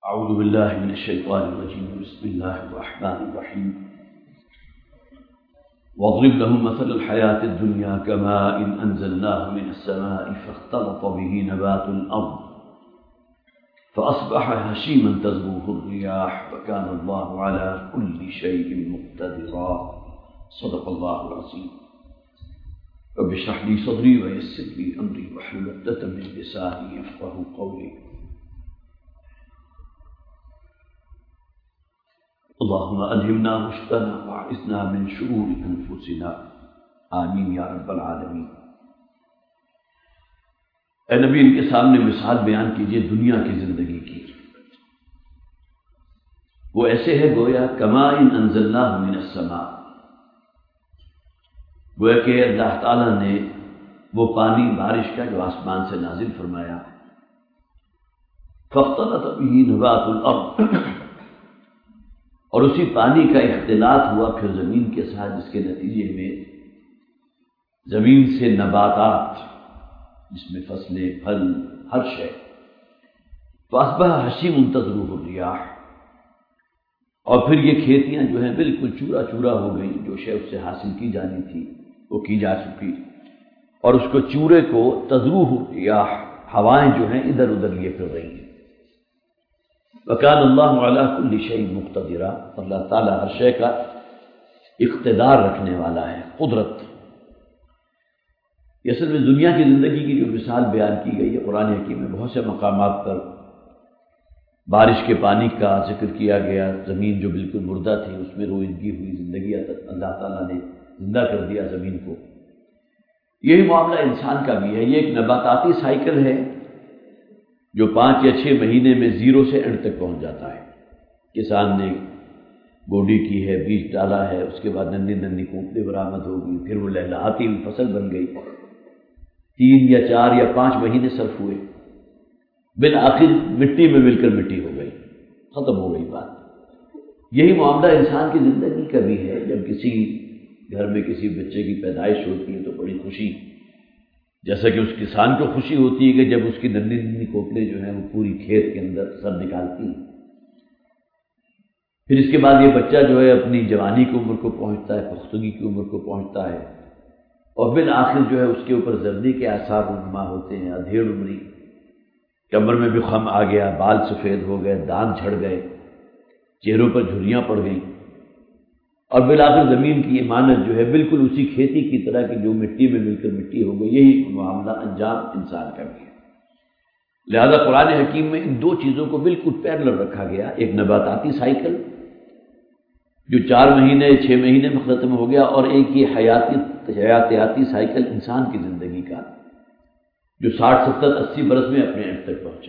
اعوذ باللہ من الشیطان الرجیم بسم اللہ الرحمن الرحیم واضرب لهم مثل الحياة الدنيا كماء أنزلناه من السماء فاختلط به نبات الأرض فأصبح هشيما تذروه الرياح وكان الله على كل شيء مقتدرا صدق الله العظيم رب اشرح لي صدري ويسر لي أمري واحلل عقدة من لساني يفقهوا قولي اللهم ألهمنا رشدنا وأعذنا من شرور أنفسنا آمین یا رب العالمین۔ اے نبی، ان کے سامنے مثال بیان کیجئے دنیا کی زندگی کی۔ وہ ایسے ہے گویا کماء انزلناہ من السماء، گویا کہ اللہ تعالیٰ نے وہ پانی بارش کا جو آسمان سے نازل فرمایا، فاختلط به نبات الارض، اور اسی پانی کا اختلاط ہوا پھر زمین کے ساتھ، جس کے نتیجے میں زمین سے نباتات، جس میں فصلیں، پھل، ہر شے، فاصبح حشیما تذروه الرياح، اور پھر یہ کھیتیاں جو ہیں بالکل چورا چورا ہو گئیں، جو شے اس سے حاصل کی جانی تھی وہ کی جا چکی، اور اس کو چورے کو تذروه الرياح، ہوائیں جو ہیں ادھر ادھر لیے پھر رہی ہیں۔ وَكَانَ اللَّهُ عَلَىٰ كُلِّ شَيْءٍ مُقْتَدِرًا، اللہ تعالیٰ ہر شے کا اقتدار رکھنے والا ہے، قدرت۔ یہ اصل میں دنیا کی زندگی کی جو مثال بیان کی گئی ہے قرآن حکیم میں بہت سے مقامات پر بارش کے پانی کا ذکر کیا گیا، زمین جو بالکل مردہ تھی اس میں روئندگی ہوئی، زندگی اللہ تعالیٰ نے زندہ کر دیا زمین کو۔ یہی معاملہ انسان کا بھی ہے، یہ ایک نباتاتی سائیکل ہے جو 5 یا 6 مہینے میں زیرو سے اینڈ تک پہنچ جاتا ہے۔ کسان نے گوڈی کی ہے، بیج ڈالا ہے، اس کے بعد ننھی ننھی کوپلیں برآمد ہو گئی، پھر وہ لہلہاتی ہوئی فصل بن گئی، 3 یا 4 یا 5 مہینے صرف ہوئے، بالآخر مٹی میں مل کر مٹی ہو گئی، ختم ہو گئی بات۔ یہی معاملہ انسان کی زندگی کا بھی ہے۔ جب کسی گھر میں کسی بچے کی پیدائش ہوتی ہے تو بڑی خوشی، جیسا کہ اس کسان کو خوشی ہوتی ہے کہ جب اس کی ننھی ننھی کوپلیں جو ہیں وہ پوری کھیت کے اندر سر نکالتی ہیں، پھر اس کے بعد یہ بچہ جو ہے اپنی جوانی کی عمر کو پہنچتا ہے، پختگی کی عمر کو پہنچتا ہے، اور بالآخر جو ہے اس کے اوپر زردی کے آثار رونما ہوتے ہیں، ادھیڑ عمری، کمر میں بھی خم آ گیا، بال سفید ہو گئے، دانت جھڑ گئے، چہروں پر جھریاں پڑ گئیں، اور بالآخر زمین کی امانت جو ہے بالکل اسی کھیتی کی طرح کی جو مٹی میں مل کر مٹی ہو گئی۔ یہی معاملہ انجام انسان کا بھی ہے۔ لہذا قرآن حکیم میں ان 2 چیزوں کو بالکل پیرلل رکھا گیا، ایک نباتاتی سائیکل جو 4 مہینے 6 مہینے میں ختم ہو گیا، اور ایک یہ حیاتیاتی سائیکل انسان کی زندگی کا جو 60 70 80 برس میں اپنے اینڈ تک پہنچا۔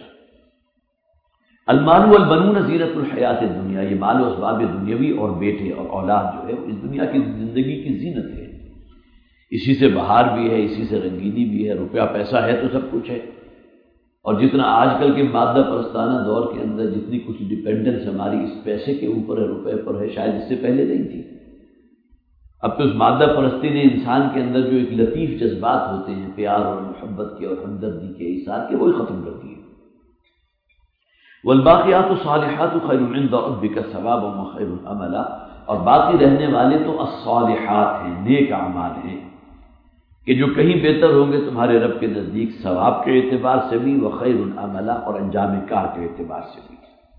المال والبنون زینت الحیات الدنیا، یہ مال و اسباب دنیاوی اور بیٹے اور اولاد جو ہے اس دنیا کی زندگی کی زینت ہے، اسی سے بہار بھی ہے، اسی سے رنگینی بھی ہے، روپیہ پیسہ ہے تو سب کچھ ہے۔ اور جتنا آج کل کے مادہ پرستانہ دور کے اندر جتنی کچھ ڈپینڈنس ہماری اس پیسے کے اوپر ہے، روپے پر ہے، شاید اس سے پہلے نہیں تھی۔ اب تو اس مادہ پرستی نے انسان کے اندر جو ایک لطیف جذبات ہوتے ہیں، پیار اور محبت کے اور ہمدردی کے، ایثار کے، وہی ختم کر دیے۔ والباقیات الصالحات خیر عند ربک ثوابا وخیر املا، اور باقی رہنے والے تو الصالحات ہیں، نیک اعمال ہیں، کہ جو کہیں بہتر ہوں گے تمہارے رب کے نزدیک ثواب کے اعتبار سے بھی، وخیر املا، اور انجام کار کے اعتبار سے بھی۔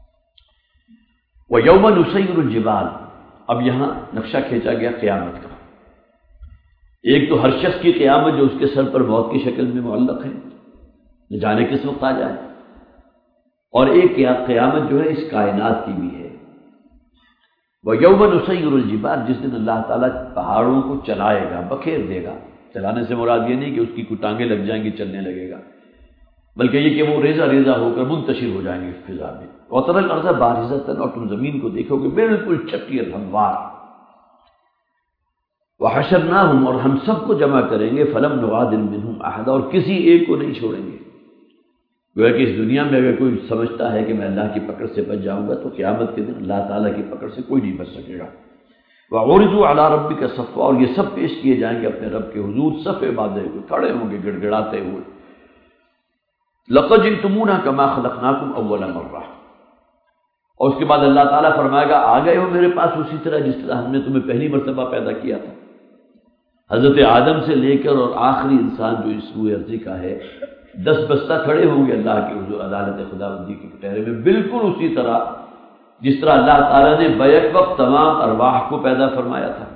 ویوم نسیر الجبال، اب یہاں نقشہ کھینچا گیا قیامت کا۔ ایک تو ہر شخص کی قیامت جو اس کے سر پر موت کی شکل میں معلق ہے، نہ جانے کس وقت آ جائے، اور ایک قیامت جو ہے اس کائنات کی بھی ہے۔ وَيَوْمَ نُسَيِّرُ الْجِبَالَ، جس دن اللہ تعالیٰ پہاڑوں کو چلائے گا، بکھیر دے گا۔ چلانے سے مراد یہ نہیں کہ اس کی ٹانگیں لگ جائیں گی چلنے لگے گا، بلکہ یہ کہ وہ ریزہ ریزہ ہو کر منتشر ہو جائیں گے فضا میں۔ وَتَرَى الْأَرْضَ بَارِزَةً، اور تم زمین کو دیکھو گے بالکل چکی اور ہموار۔ وَحَشَرْنَاهُمْ، اور ہم سب کو جمع کریں گے، فَلَمْ نُغَادِرْ مِنْهُمْ أَحَدًا، اور کسی ایک کو نہیں چھوڑیں گے۔ گویا کہ اس دنیا میں اگر کوئی سمجھتا ہے کہ میں اللہ کی پکڑ سے بچ جاؤں گا تو قیامت کے دن اللہ تعالیٰ کی پکڑ سے کوئی نہیں بچ سکے گا۔ وَعُرِضُوا عَلَىٰ رَبِّكَ صَفًّا، اور یہ سب پیش کیے جائیں گے اپنے رب کے حضور صفے باندھے ہوئے، کھڑے ہوں گے گڑ گڑاتے ہوئے۔ لَقَدْ جِئْتُمُونَا كَمَا خَلَقْنَاكُمْ أَوَّلَ مَرَّةٍ، اور اس کے بعد اللہ تعالیٰ فرمائے گا آ گئے ہو میرے پاس اسی طرح جس طرح ہم نے تمہیں پہلی مرتبہ پیدا کیا تھا۔ حضرت آدم سے لے کر اور آخری انسان جو اس روئے ارضی کا ہے، 10 بستہ کھڑے ہوں گے اللہ کے حضور عدالت خداوندی کے کٹہرے میں، بالکل اسی طرح جس طرح اللہ تعالیٰ نے بیک وقت تمام ارواح کو پیدا فرمایا تھا۔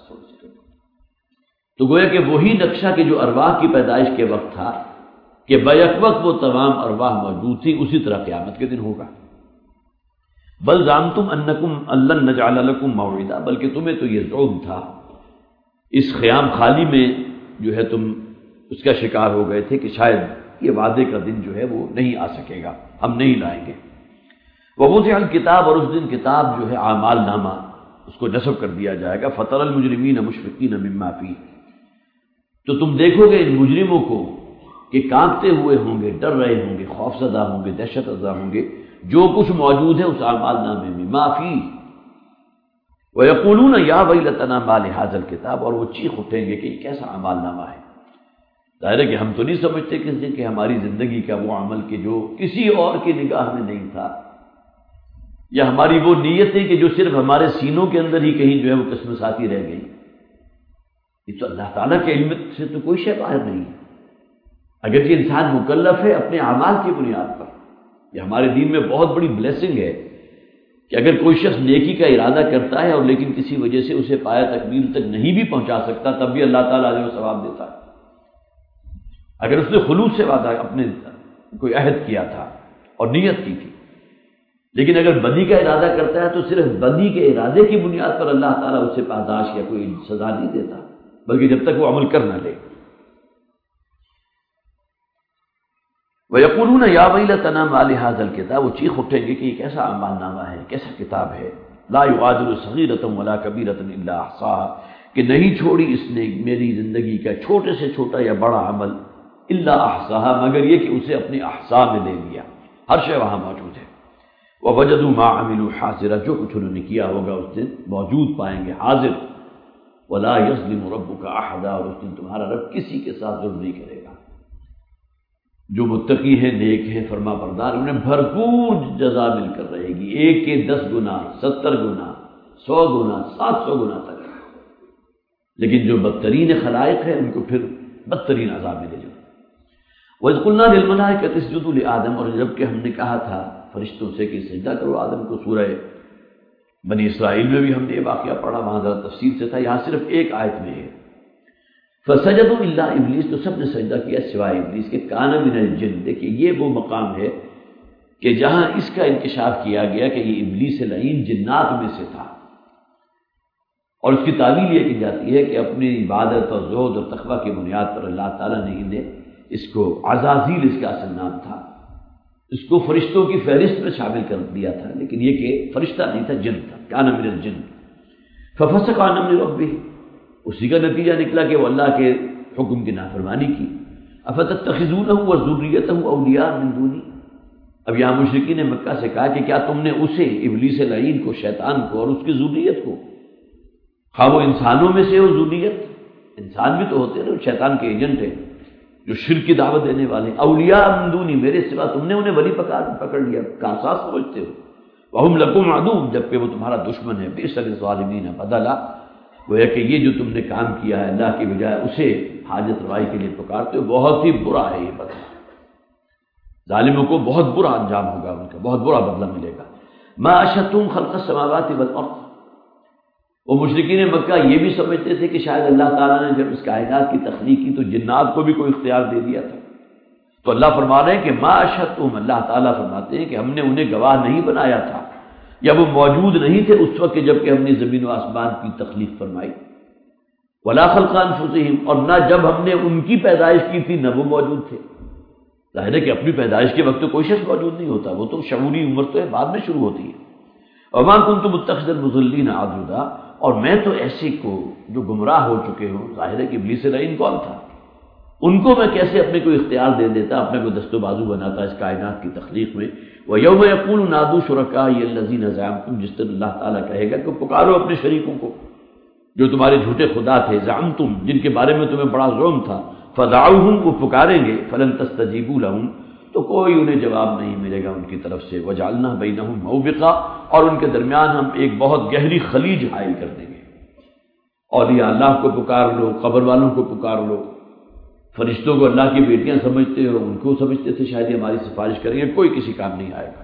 تو گویا کہ وہی نقشہ کہ جو ارواح کی پیدائش کے وقت تھا کہ بیک وقت وہ تمام ارواح موجود تھی، اسی طرح قیامت کے دن ہوگا۔ بل زعمتم انکم لن نجعل لکم موعدا، بلکہ تمہیں تو یہ زعم تھا، اس خیام خالی میں جو ہے تم اس کا شکار ہو گئے تھے کہ شاید یہ وعدے کا دن جو ہے وہ نہیں آ سکے گا، ہم نہیں لائیں گے۔ ووضع الکتاب، اور اس دن کتاب جو ہے اعمال نامہ اس کو نصب کر دیا جائے گا۔ فتر المجرمین مشفقین مما فیہ، تو تم دیکھو گے ان مجرموں کو کہ کانپتے ہوئے ہوں گے، ڈر رہے ہوں گے، خوف زدہ ہوں گے، دہشت زدہ ہوں گے جو کچھ موجود ہے اس اعمال نامے میں، ما فیہ، وَيَقُولُونَ يَا وَيْلَتَنَا مَا لِهَٰذَا الْكِتَابِ، اور وہ چیخ اٹھیں گے کہ یہ کیسا اعمال نامہ ہے۔ ظاہر ہے کہ ہم تو نہیں سمجھتے کس دن کہ ہماری زندگی کا وہ عمل کہ جو کسی اور کی نگاہ میں نہیں تھا، یا ہماری وہ نیتیں کہ جو صرف ہمارے سینوں کے اندر ہی کہیں جو ہے وہ قسم ساتی رہ گئی، یہ تو اللہ تعالیٰ کے علم سے تو کوئی شے باہر نہیں ہے۔ اگرچہ انسان مکلف ہے اپنے اعمال کی بنیاد پر، یہ ہمارے دین میں بہت بڑی بلیسنگ ہے کہ اگر کوئی شخص نیکی کا ارادہ کرتا ہے اور لیکن کسی وجہ سے اسے پایا تکمیل تک نہیں بھی پہنچا سکتا، تب بھی اللہ تعالیٰ علیہ ثواب دیتا ہے۔ اگر اس نے خلوص سے وعدہ اپنے کوئی عہد کیا تھا اور نیت کی تھی، لیکن اگر بدی کا ارادہ کرتا ہے تو صرف بدی کے ارادے کی بنیاد پر اللہ تعالیٰ اسے پاداش یا کوئی سزا نہیں دیتا، بلکہ جب تک وہ عمل کر نہ لے۔ وَيَقُولُونَ يَا وَيْلَتَنَا مَا لِهَٰذَا الْكِتَابِ، وہ چیخ اٹھیں گے کہ یہ کیسا اعمال نامہ ہے، کیسا کتاب ہے، لَا يُغَادِرُ صَغِيرَةً وَلَا كَبِيرَةً إِلَّا أَحْصَاهَا، کہ نہیں چھوڑی اس نے میری زندگی کا چھوٹے سے چھوٹا یا بڑا عمل، إِلَّا أَحْصَاهَا، مگر یہ کہ اسے اپنے احصاء میں لے لیا، ہر شے وہاں موجود ہے۔ وَوَجَدُوا مَا عَمِلُوا حَاضِرًا، جو کچھ انہوں نے کیا ہوگا اس دن موجود پائیں گے، حاضر۔ وَلَا يَظْلِمُ رَبُّكَ أَحَدًا، اور اس دن تمہارا رب کسی کے ساتھ ظلم نہیں کرے گا۔ جو متقی ہیں، نیک ہیں، فرما بردار، انہیں بھرپور جزا مل کر رہے گی، ایک کے 10 گنا، 70 گنا، 100 گنا، 700 گنا تک۔ لیکن جو بدترین خلائق ہیں ان کو پھر بدترین عذاب ملے گا۔ وَإِذْ قُلْنَا لِلْمَلَائِكَةِ اسْجُدُوا لِآدَمَ، اور جب کہ ہم نے کہا تھا فرشتوں سے کہ سجدہ کرو آدم کو، سورہ بنی اسرائیل میں بھی ہم نے یہ واقعہ پڑھا، وہاں ذرا تفصیل سے تھا، یہاں صرف ایک آیت میں ہے۔ فسجدوا الا ابلیس، تو سب نے سجدہ کیا سوائے ابلیس کے، کان من الجن۔ دیکھیے یہ وہ مقام ہے کہ جہاں اس کا انکشاف کیا گیا کہ یہ ابلیس لعین جنات میں سے تھا، اور اس کی تعویل یہ کی جاتی ہے کہ اپنی عبادت اور زہد اور تقوی کی بنیاد پر اللہ تعالیٰ نے انہیں اس کو عزازیل، اس کا اصل نام تھا، اس کو فرشتوں کی فہرست میں شامل کر دیا تھا، لیکن یہ کہ فرشتہ نہیں تھا، جن تھا، کان من الجن ففسق عن امر ربہ، اسی کا نتیجہ نکلا کہ وہ اللہ کے حکم کی نافرمانی کی۔ افتتخذونہ وذریتہ اولیاء من دونی، اب یہاں مشرکین مکہ سے کہا کہ کیا تم نے اسے، ابلیس لعین کو، شیطان کو اور اس کی ذریت کو، خواہ وہ انسانوں میں سے ہو ذریت، انسان بھی تو ہوتے ہیں، شیطان کے ایجنٹ ہیں جو شرک کی دعوت دینے والے، اولیاء من دونی، میرے سوا تم نے انہیں ولی پکڑ لیا، کاساس سمجھتے ہو، وہم لکم عدو، جبکہ وہ تمہارا دشمن ہے، بئس للظالمین بدلا، گویا کہ یہ جو تم نے کام کیا ہے اللہ کی بجائے اسے حاجت روائی کے لیے پکارتے ہو، بہت ہی برا ہے یہ بدلہ، ظالموں کو بہت برا انجام ہوگا، ان کا بہت برا بدلہ ملے گا۔ ما اشہدتم خلق السماوات والارض، وہ مشرکین مکہ یہ بھی سمجھتے تھے کہ شاید اللہ تعالیٰ نے جب اس کائنات کی تخلیق کی تو جنات کو بھی کوئی اختیار دے دیا تھا، تو اللہ فرما رہے ہیں کہ ما اشہدتم، اللہ تعالیٰ فرماتے ہیں کہ ہم نے انہیں گواہ نہیں بنایا تھا، یا وہ موجود نہیں تھے اس وقت جب کہ ہم نے زمین و آسمان کی تخلیق فرمائی، ولا خلق انفسہم، اور نہ جب ہم نے ان کی پیدائش کی تھی نہ وہ موجود تھے۔ ظاہر ہے کہ اپنی پیدائش کے وقت تو کوئی شخص موجود نہیں ہوتا، وہ تو شعوری عمر تو ہے بعد میں شروع ہوتی ہے۔ وما کنت متخذ المضلین عضدا، اور میں تو ایسے کو جو گمراہ ہو چکے ہوں، ظاہر ہے کہ ابلیس لعین کون تھا، ان کو میں کیسے اپنے کو اختیار دے دیتا، اپنے کو دست و بازو بناتا اس کائنات کی تخلیق میں۔ وَيَوْمَ يَقُولُ نَادُوا شُرَكَائِيَ الَّذِينَ زَعَمْتُمْ، جس دن اللہ تعالیٰ کہے گا کہ پکارو اپنے شریکوں کو جو تمہارے جھوٹے خدا تھے، زعمتم، جن کے بارے میں تمہیں بڑا ظلم تھا، فدعوہم، وہ پکاریں گے، فلن تستجیبوا لہم، تو کوئی انہیں جواب نہیں ملے گا ان کی طرف سے۔ وجعلنا بینہم موبقا، اور ان کے درمیان ہم ایک بہت گہری خلیج حائل کر دیں گے۔ اولیاء اللہ کو پکار لو، قبر والوں کو پکار لو، فرشتوں کو اللہ کی بیٹیاں سمجھتے ہو، ان کو سمجھتے تھے شاید یہ ہماری سفارش کریں گے، کوئی کسی کام نہیں آئے گا۔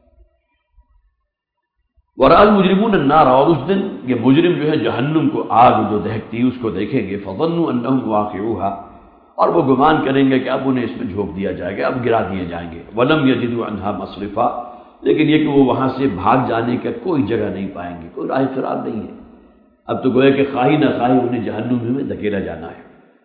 ورأى المجرمون النار، اور اس دن یہ مجرم جو ہے جہنم کو، آگ جو دہکتی اس کو دیکھیں گے۔ فظنوا انہم واقعوها، اور وہ گمان کریں گے کہ اب انہیں اس میں جھونک دیا جائے گا، اب گرا دیے جائیں گے۔ ولم یجدوا عنہا مصرفا، لیکن یہ کہ وہ وہاں سے بھاگ جانے کا کوئی جگہ نہیں پائیں گے، کوئی راہ فرار نہیں ہے۔ اب تو گویا کہ خواہی نہ خواہی انہیں جہنم میں دھکیلا جانا ہے۔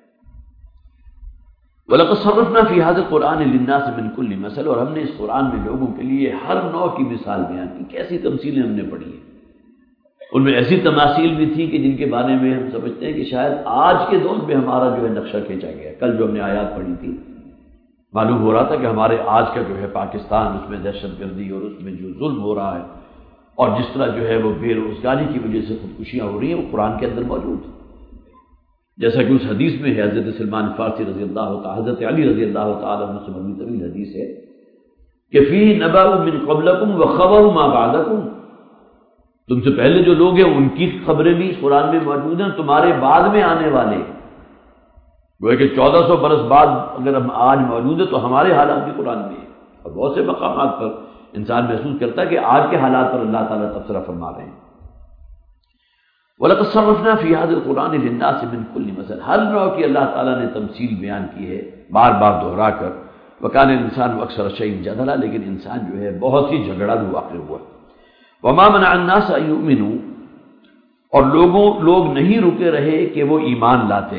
وَلَقَدْ صَرَّفْنَا فِي هَذَا الْقُرْآنِ لِلنَّاسِ مِنْ كُلِّ مَثَلٍ، اور ہم نے اس قرآن میں لوگوں کے لیے ہر نوع کی مثال بیان کی۔ کیسی تمثیلیں ہم نے پڑھی ہیں، ان میں ایسی تماثیل بھی تھی کہ جن کے بارے میں ہم سمجھتے ہیں کہ شاید آج کے دور میں ہمارا جو ہے نقشہ کھینچا گیا ہے۔ کل جو ہم نے آیات پڑھی تھی معلوم ہو رہا تھا کہ ہمارے آج کا جو ہے پاکستان، اس میں دہشت گردی اور اس میں جو ظلم ہو رہا ہے اور جس طرح جو ہے وہ بے روزگاری کی وجہ سے خودکشیاں ہو رہی ہیں، وہ قرآن کے اندر موجود ہے۔ جیسا کہ اس حدیث میں ہے، حضرت سلمان فارسی رضی اللہ تعالی، حضرت علی رضی اللہ تعالی عنہ سے مروی طویل حدیث ہے کہ فی نبأ من قبلکم وخبر ما بعدکم، تم سے پہلے جو لوگ ہیں ان کی خبریں بھی اس قرآن میں موجود ہیں، تمہارے بعد میں آنے والے، وہ کہ 1400 برس بعد اگر ہم آج موجود ہیں تو ہمارے حالات بھی قرآن میں ہیں۔ اور بہت سے مقامات پر انسان محسوس کرتا ہے کہ آج کے حالات پر اللہ تعالیٰ تبصرہ فرما رہے ہیں۔ وَلَقَدْ صَرَّفْنَا فِي هَذَا الْقُرْآنِ لِلنَّاسِ مِنْ كُلِّ مَثَلٍ، ہر نوع کی اللہ تعالیٰ نے تمثیل بیان کی ہے، بار بار دہرا کر۔ وَكَانَ الْإِنسَانُ أَكْثَرَ شَيْءٍ جَدَلًا، لیکن انسان جو ہے بہت ہی جھگڑالو واقع ہوا۔ وَمَا مَنَعَ النَّاسَ أَن يُؤْمِنُوا، اور لوگ نہیں رکے رہے کہ وہ ایمان لاتے،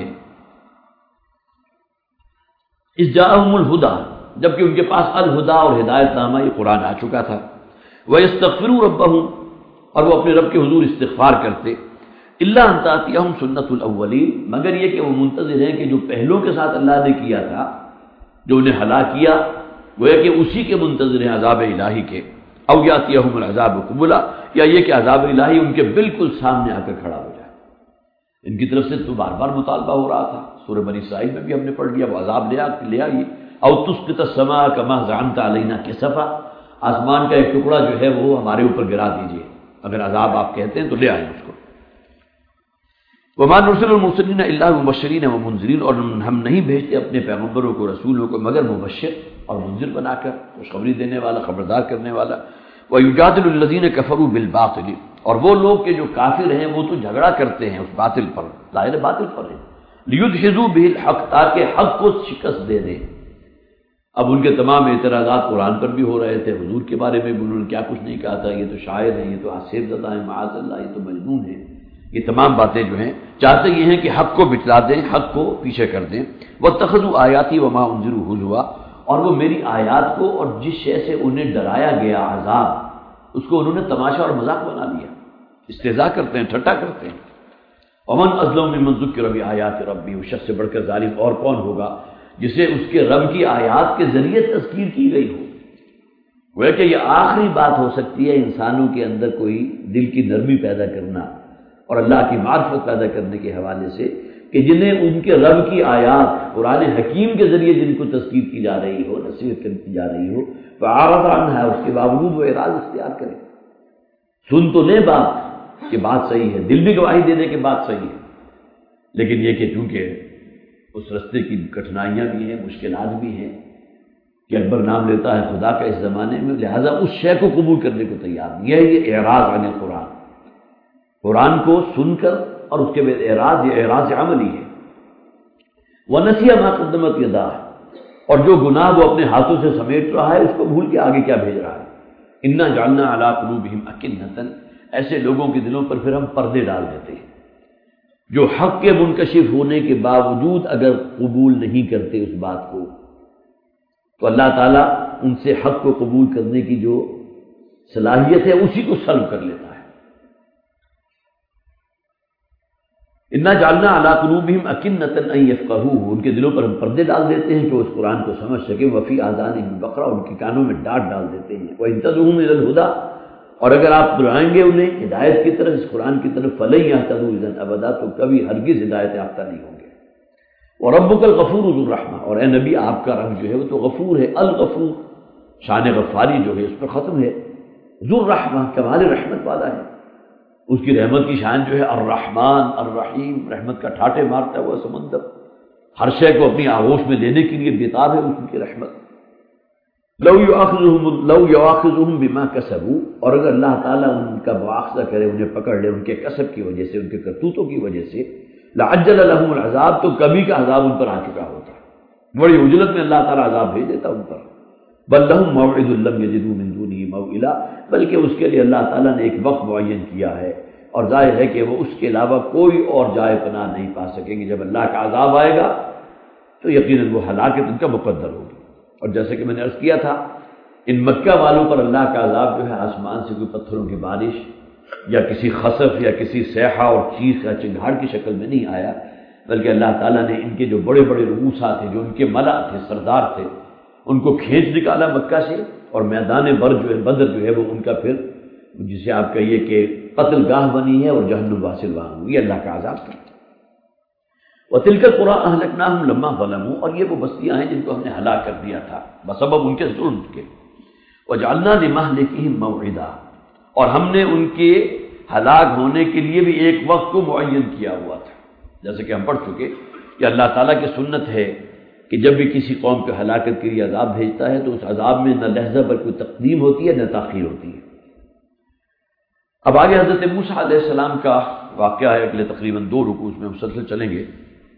اِذْ جَاءَهُمُ الْهُدَىٰ، جبکہ ان کے پاس الہدا اور ہدایت نامہ یہ قرآن آ چکا تھا۔ وَيَسْتَغْفِرُوا رَبَّهُمْ، اور وہ اپنے رب کے حضور استغفار کرتے۔ إِلَّا أَن تَأْتِيَهُمْ سُنَّةُ الْأَوَّلِينَ، مگر یہ کہ وہ منتظر ہیں کہ جو پہلوں کے ساتھ اللہ نے کیا تھا، جو انہیں ہلاک کیا، گویا کہ اسی کے منتظر ہیں عذاب الہی کے۔ أَوْ يَأْتِيَهُمُ الْعَذَابُ قُبُلًا، یا یہ کہ عذاب الہی ان کے بالکل سامنے آ کر کھڑا ہو جائے۔ ان کی طرف سے تو بار بار مطالبہ ہو رہا تھا، سورہ بنی اسرائیل میں بھی ہم نے پڑھ لیا، وہ عذاب لے آئیے۔ أَوْ تُسْقِطَ السَّمَاءَ كَمَا زَعَمْتَ عَلَيْنَا كِسَفًا، آسمان کا ایک ٹکڑا جو ہے وہ ہمارے اوپر گرا دیجیے، اگر عذاب آپ کہتے ہیں تو لے آئیں اس کو۔ وَمَا نُرْسِلُ الْمُرْسَلِينَ إِلَّا مُبَشِّرِينَ وَمُنذِرِينَ، اور ہم نہیں بھیجتے اپنے پیغمبروں کو، رسولوں کو، مگر مبشر اور منذر بنا کر، خوشخبری دینے والا، خبردار کرنے والا۔ وَيُجَادِلُ الَّذِينَ كَفَرُوا بِالْبَاطِلِ، اور وہ لوگ کہ جو کافر ہیں وہ تو جھگڑا کرتے ہیں اس باطل پر، ظاہر باطل پر ہے، لِيُدْحِضُوا بِهِ الْحَقَّ، تاکہ حق کو شکست دے دیں۔ اب ان کے تمام اعتراضات قرآن پر بھی ہو رہے تھے، حضور کے بارے میں بھی انہوں نے کیا کچھ نہیں کہا تھا، یہ تو شاعر ہیں، یہ تو آصف زدہ ہیں، معاذ اللہ، یہ تو مجنون ہیں، یہ تمام باتیں جو ہیں چاہتے یہ ہیں کہ حق کو بٹلا دیں، حق کو پیچھے کر دیں۔ وَاتَّخَذُوا آیَاتِي وَمَا أُنذِرُوا هُزُوًا، اور وہ میری آیات کو اور جس شے سے انہیں ڈرایا گیا عذاب، اس کو انہوں نے تماشا اور مذاق بنا لیا، استہزاء کرتے ہیں، ٹھٹا کرتے ہیں۔ وَمَنْ أَظْلَمُ مِمَّنْ ذُكِّرَ بِآيَاتِ رَبِّهِ، اس شخص سے بڑھ کر ظالم اور کون ہوگا جسے اس کے رب کی آیات کے ذریعے تذکیر کی گئی ہو۔ وہ کہ یہ آخری بات ہو سکتی ہے انسانوں کے اندر کوئی دل کی نرمی پیدا کرنا اور اللہ کی معرفت پیدا کرنے کے حوالے سے، کہ جنہیں ان کے رب کی آیات قرآن حکیم کے ذریعے جن کو تذکیر کی جا رہی ہو، نصیحت کی جا رہی ہو، فَأَعْرَضَ عَنْهَا، اس کے باوجود وہ اعراض اختیار کرے، سن تو لے بات کہ بات صحیح ہے، دل بھی گواہی دے دے کہ بات صحیح ہے، لیکن یہ کہ چونکہ اس رستے کی کٹھنائیاں بھی ہیں، مشکلات بھی ہیں، کہ اکبر نام لیتا ہے خدا کا اس زمانے میں، لہذا اس شے کو قبول کرنے کو تیار نہیں ہے۔ یہ اعراض عن القرآن، قرآن کو سن کر اور اس کے بعد اعراض، یہ اعراض عملی ہے۔ وَنَسِيَ مَا قَدَّمَتْ يَدَاهُ، اور جو گناہ وہ اپنے ہاتھوں سے سمیٹ رہا ہے اس کو بھول کے آگے کیا بھیج رہا ہے۔ إِنَّا جَعَلْنَا عَلَىٰ قُلُوبِهِمْ أَكِنَّةً، ایسے لوگوں کے دلوں پر پھر ہم پردے ڈال دیتے ہیں، جو حق کے منکشف ہونے کے باوجود اگر قبول نہیں کرتے اس بات کو، تو اللہ تعالیٰ ان سے حق کو قبول کرنے کی جو صلاحیت ہے اسی کو سلب کر لیتا ہے۔ اِنَّا جَعَلْنَا عَلَىٰ قُلُوبِهِمْ أَكِنَّةً أَن يَفْقَهُوهُ، ان کے دلوں پر ہم پردے ڈال دیتے ہیں کہ وہ اس قرآن کو سمجھ سکیں، وَفِي آذَانِهِمْ وَقْرًا، ان کی کانوں میں ڈانٹ ڈال دیتے ہیں، وَإِن تَدْعُوهُمْ إِلَى الْهُدَىٰ، اور اگر آپ بلائیں گے انہیں ہدایت کی طرف، اس قرآن کی طرف، فَلَن يَهْتَدُوا إِذًا أَبَدًا، تو کبھی ہرگز ہدایت یافتہ نہیں ہوں گے۔ وَرَبُّكَ الْغَفُورُ ذُو الرَّحْمَةِ، اور اے نبی آپ کا رب جو ہے وہ تو غفور ہے، الغفور، شان غفاری جو ہے اس پر ختم ہے، ذو الرحمہ، کمال رحمت والا ہے، اس کی رحمت کی شان جو ہے الرحمن الرحیم، رحمت کا ٹھاٹے مارتا ہوا سمندر، ہر شے کو اپنی آغوش میں لینے کے لیے بےتاب ہے اس کی رحمت۔ لو یؤاخذہم بما کسبوا، اور اگر اللہ تعالیٰ ان کا مواخذہ کرے، انہیں پکڑ لے ان کے کسب کی وجہ سے، ان کے کرتوتوں کی وجہ سے، لعجل لهم العذاب، تو کبھی کا عذاب ان پر آ چکا ہوتا، بڑی عجلت میں اللہ تعالیٰ عذاب بھیج دیتا ان پر۔ بل لهم موعد لم يجدوا من دونه موئلا، بلکہ اس کے لیے اللہ تعالیٰ نے ایک وقت معین کیا ہے، اور ظاہر ہے کہ وہ اس کے علاوہ کوئی اور جائے پناہ نہیں پا سکیں گے۔ جب اللہ کا عذاب آئے گا تو یقیناً وہ ہلاکت ان کا مقدر ہوگی۔ اور جیسے کہ میں نے عرض کیا تھا، ان مکہ والوں پر اللہ کا عذاب جو ہے آسمان سے کوئی پتھروں کی بارش یا کسی خسف یا کسی صیحہ اور چیخ یا چنگھاڑ کی شکل میں نہیں آیا، بلکہ اللہ تعالیٰ نے ان کے جو بڑے بڑے رؤوسا تھے، جو ان کے ملا تھے، سردار تھے، ان کو کھینچ نکالا مکہ سے، اور میدان بدر جو ہے وہ ان کا پھر جسے آپ کہیے کہ قتل گاہ بنی ہے، اور جہنم واصل وہاں ہوئی، اللہ کا عذاب تھا۔ وَتِلْكَ الْقُرَىٰ أَهْلَكْنَاهُمْ لَمَّا ظَلَمُوا، اور یہ وہ بستیاں ہیں جن کو ہم نے ہلاک کر دیا تھا بسبب ان کے ظلم کے۔ وَجَعَلْنَا لِمَهْلِكِهِمْ مَوْعِدًا، اور ہم نے ان کے ہلاک ہونے کے لیے بھی ایک وقت کو معین کیا ہوا تھا، جیسے کہ ہم پڑھ چکے کہ اللہ تعالیٰ کی سنت ہے کہ جب بھی کسی قوم کو ہلاکت کے لیے عذاب بھیجتا ہے تو اس عذاب میں نہ لحظہ پر کوئی تقدیم ہوتی ہے نہ تاخیر ہوتی ہے۔ اب آگے حضرت موسیٰ علیہ السلام کا واقعہ ہے، اگلے تقریباً 2 رکوع میں مسلسل چلیں گے،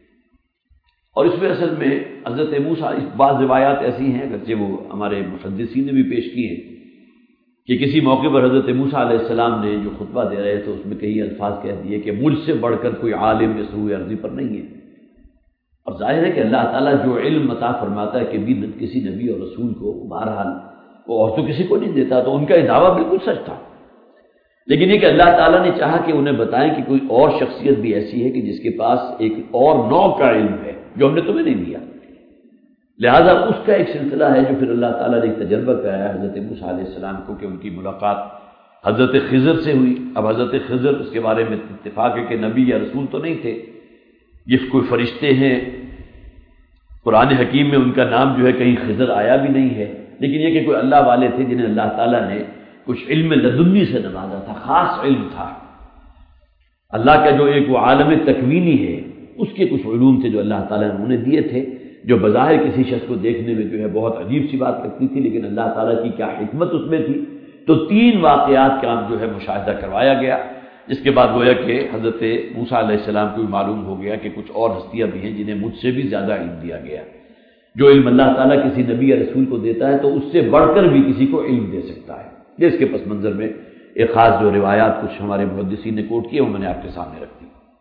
اور اس میں اصل میں حضرت موسیٰ، بعض روایات ایسی ہیں اگرچہ وہ ہمارے محدثین نے بھی پیش کی ہیں کہ کسی موقع پر حضرت موسیٰ علیہ السلام نے جو خطبہ دے رہے تھے اس میں کئی الفاظ کہہ دیے کہ مجھ سے بڑھ کر کوئی عالم اس روئے ارضی پر نہیں ہے۔ اور ظاہر ہے کہ اللہ تعالیٰ جو علم عطا فرماتا ہے کہ بھی کسی نبی اور رسول کو بہرحال وہ اور تو کسی کو نہیں دیتا، تو ان کا یہ دعویٰ بالکل سچ تھا، لیکن یہ کہ اللہ تعالیٰ نے چاہا کہ انہیں بتائیں کہ کوئی اور شخصیت بھی ایسی ہے کہ جس کے پاس ایک اور نوع کا علم ہے جو ہم نے تمہیں نہیں دیا، لہذا اس کا ایک سلسلہ ہے جو پھر اللہ تعالیٰ نے ایک تجربہ کرایا حضرت موسیٰ علیہ السلام کو کہ ان کی ملاقات حضرت خضر سے ہوئی۔ اب حضرت خضر، اس کے بارے میں اتفاق ہے کہ نبی یا رسول تو نہیں تھے، یہ کوئی فرشتے ہیں، قرآن حکیم میں ان کا نام جو ہے کہیں خضر آیا بھی نہیں ہے، لیکن یہ کہ کوئی اللہ والے تھے جنہیں اللہ تعالیٰ نے کچھ علم لدنی سے نوازا تھا، خاص علم تھا، اللہ کا جو ایک وہ عالم تکوینی ہے اس کے کچھ علوم تھے جو اللہ تعالیٰ نے انہیں دیے تھے، جو بظاہر کسی شخص کو دیکھنے میں جو ہے بہت عجیب سی بات لگتی تھی، لیکن اللہ تعالیٰ کی کیا حکمت اس میں تھی۔ تو 3 واقعات کا جو ہے مشاہدہ کروایا گیا، جس کے بعد گویا کہ حضرت موسیٰ علیہ السلام کو بھی معلوم ہو گیا کہ کچھ اور ہستیاں بھی ہیں جنہیں مجھ سے بھی زیادہ علم دیا گیا۔ جو علم اللہ تعالیٰ کسی نبی یا رسول کو دیتا ہے تو اس سے بڑھ کر بھی کسی کو علم دے سکتا ہے۔ یہ اس کے پس منظر میں ایک خاص جو روایات کچھ ہمارے محدثین نے کوٹ کیے وہ میں نے آپ کے سامنے رکھ دی۔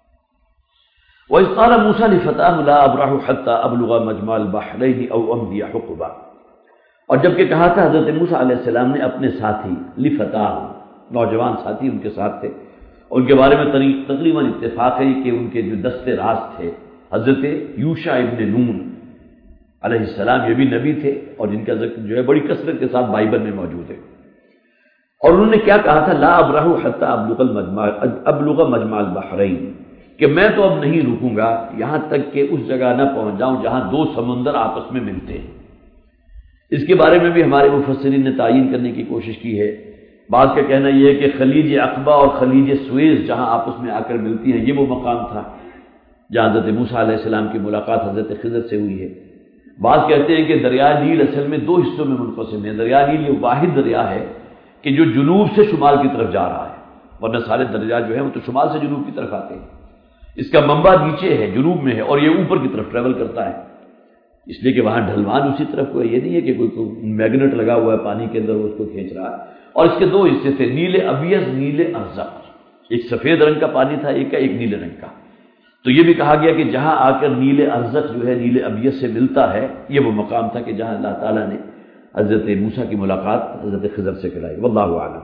وَإِذْ قَالَ مُوسَىٰ لِفَتَاهُ لَا أَبْرَحُ حَتَّىٰ أَبْلُغَ مَجْمَعَ الْبَحْرَيْنِ أَوْ أَمْضِيَ حُقُبًا، اور جب کہ کہا تھا حضرت موسیٰ علیہ السلام نے اپنے ساتھی لفتاہ، نوجوان ساتھی ان کے ساتھ تھے، ان کے بارے میں تقریباً اتفاق ہے کہ ان کے جو دست راست تھے حضرت یوشع ابن نون علیہ السلام، یہ بھی نبی تھے اور جن کا ذکر جو ہے بڑی کثرت کے ساتھ بائبل میں موجود ہے۔ اور انہوں نے کیا کہا تھا، لا ابرح حتیٰ ابلغ مجمع البحرین، کہ میں تو اب نہیں رکوں گا یہاں تک کہ اس جگہ نہ پہنچ جاؤں جہاں 2 سمندر آپس میں ملتے ہیں۔ اس کے بارے میں بھی ہمارے مفسرین نے تعین کرنے کی کوشش کی ہے۔ بعض کا کہنا یہ ہے کہ خلیج عقبہ اور خلیج سویز جہاں آپس میں آ کر ملتی ہیں یہ وہ مقام تھا جہاں حضرت موسیٰ علیہ السلام کی ملاقات حضرت خضر سے ہوئی ہے۔ بعض کہتے ہیں کہ دریا نیل اصل میں 2 حصوں میں منقسم ہے۔ دریا نیل یہ واحد دریا ہے کہ جو جنوب سے شمال کی طرف جا رہا ہے، ورنہ سارے دریا جو ہیں وہ تو شمال سے جنوب کی طرف آتے ہیں۔ اس کا منبع نیچے ہے، جنوب میں ہے، اور یہ اوپر کی طرف ٹریول کرتا ہے، اس لیے کہ وہاں ڈھلوان اسی طرف کو ہے۔ یہ نہیں ہے کہ کوئی میگنیٹ لگا ہوا ہے پانی کے اندر وہ اس کو کھینچ رہا ہے۔ اور اس کے 2 حصے تھے، نیل ابیض نیل ازرق، ایک سفید رنگ کا پانی تھا، ایک نیلے رنگ کا۔ تو یہ بھی کہا گیا کہ جہاں آ کر نیل ازرق جو ہے نیل ابیض سے ملتا ہے، یہ وہ مقام تھا کہ جہاں اللہ تعالیٰ نے حضرت موسیٰ کی ملاقات حضرت خضر سے کرائی، واللہ اعلم۔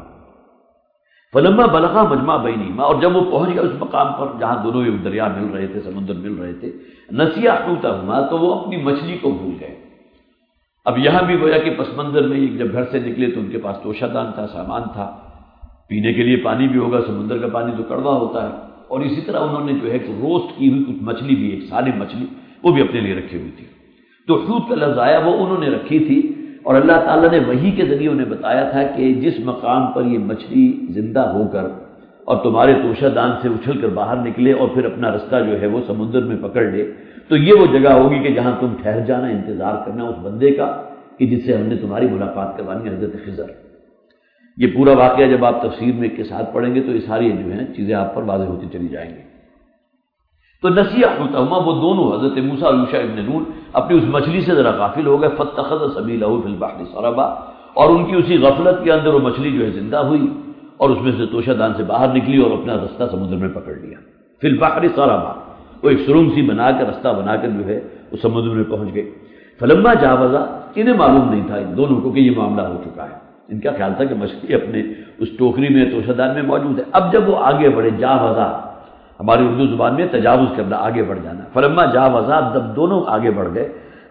فلما بلغا مجمع بینہما، اور جب وہ پہنچ گیا اس مقام پر جہاں دونوں دریا مل رہے تھے، سمندر مل رہے تھے، نسیا حوتہما، تو وہ اپنی مچھلی کو بھول گئے۔ اب یہاں بھی گویا کہ پس منظر میں جب گھر سے نکلے تو ان کے پاس توشہ دان تھا، سامان تھا، پینے کے لیے پانی بھی ہوگا، سمندر کا پانی تو کڑوا ہوتا ہے، اور اسی طرح انہوں نے جو ہے روسٹ کی ہوئی کچھ مچھلی بھی، ایک سالم مچھلی وہ بھی اپنے لیے رکھی ہوئی تھی۔ تو حوت کا لفظ آیا وہ انہوں نے رکھی تھی، اور اللہ تعالیٰ نے وحی کے ذریعے انہیں بتایا تھا کہ جس مقام پر یہ مچھلی زندہ ہو کر اور تمہارے توشہ دان سے اچھل کر باہر نکلے اور پھر اپنا رستہ جو ہے وہ سمندر میں پکڑ لے، تو یہ وہ جگہ ہوگی کہ جہاں تم ٹھہر جانا، انتظار کرنا اس بندے کا کہ جس سے ہم نے تمہاری ملاقات کروانی ہے، حضرت خضر۔ یہ پورا واقعہ جب آپ تفسیر میں کے ساتھ پڑھیں گے تو یہ ساری جو ہیں چیزیں آپ پر واضح ہوتی چلی جائیں گی۔ تو نسیہ حوتہما، وہ دونوں حضرت موسیٰ اور یوشع ابن نون اپنی اس مچھلی سے ذرا غافل ہو گئے، فاتخذ سبیلہ فی البحر سربا، اور ان کی اسی غفلت کے اندر وہ مچھلی جو ہے زندہ ہوئی اور اس میں سے توشہ دان سے باہر نکلی اور اپنا رستہ سمندر میں پکڑ لیا۔ فی البحر سربا، وہ ایک سرنگ سی بنا کر رستہ بنا کر جو ہے وہ سمندر میں پہنچ گئے۔ فلما جاوزا، انہیں معلوم نہیں تھا ان دونوں کو کہ یہ معاملہ ہو چکا ہے، ان کا خیال تھا کہ مچھلی اپنے اس ٹوکری میں توشہ دان میں موجود ہے۔ اب جب وہ آگے بڑھے، جاوزا ہماری اردو زبان میں تجاوز کرنا، آگے بڑھ جانا، فلما جاوزا، جب دونوں آگے بڑھ گئے،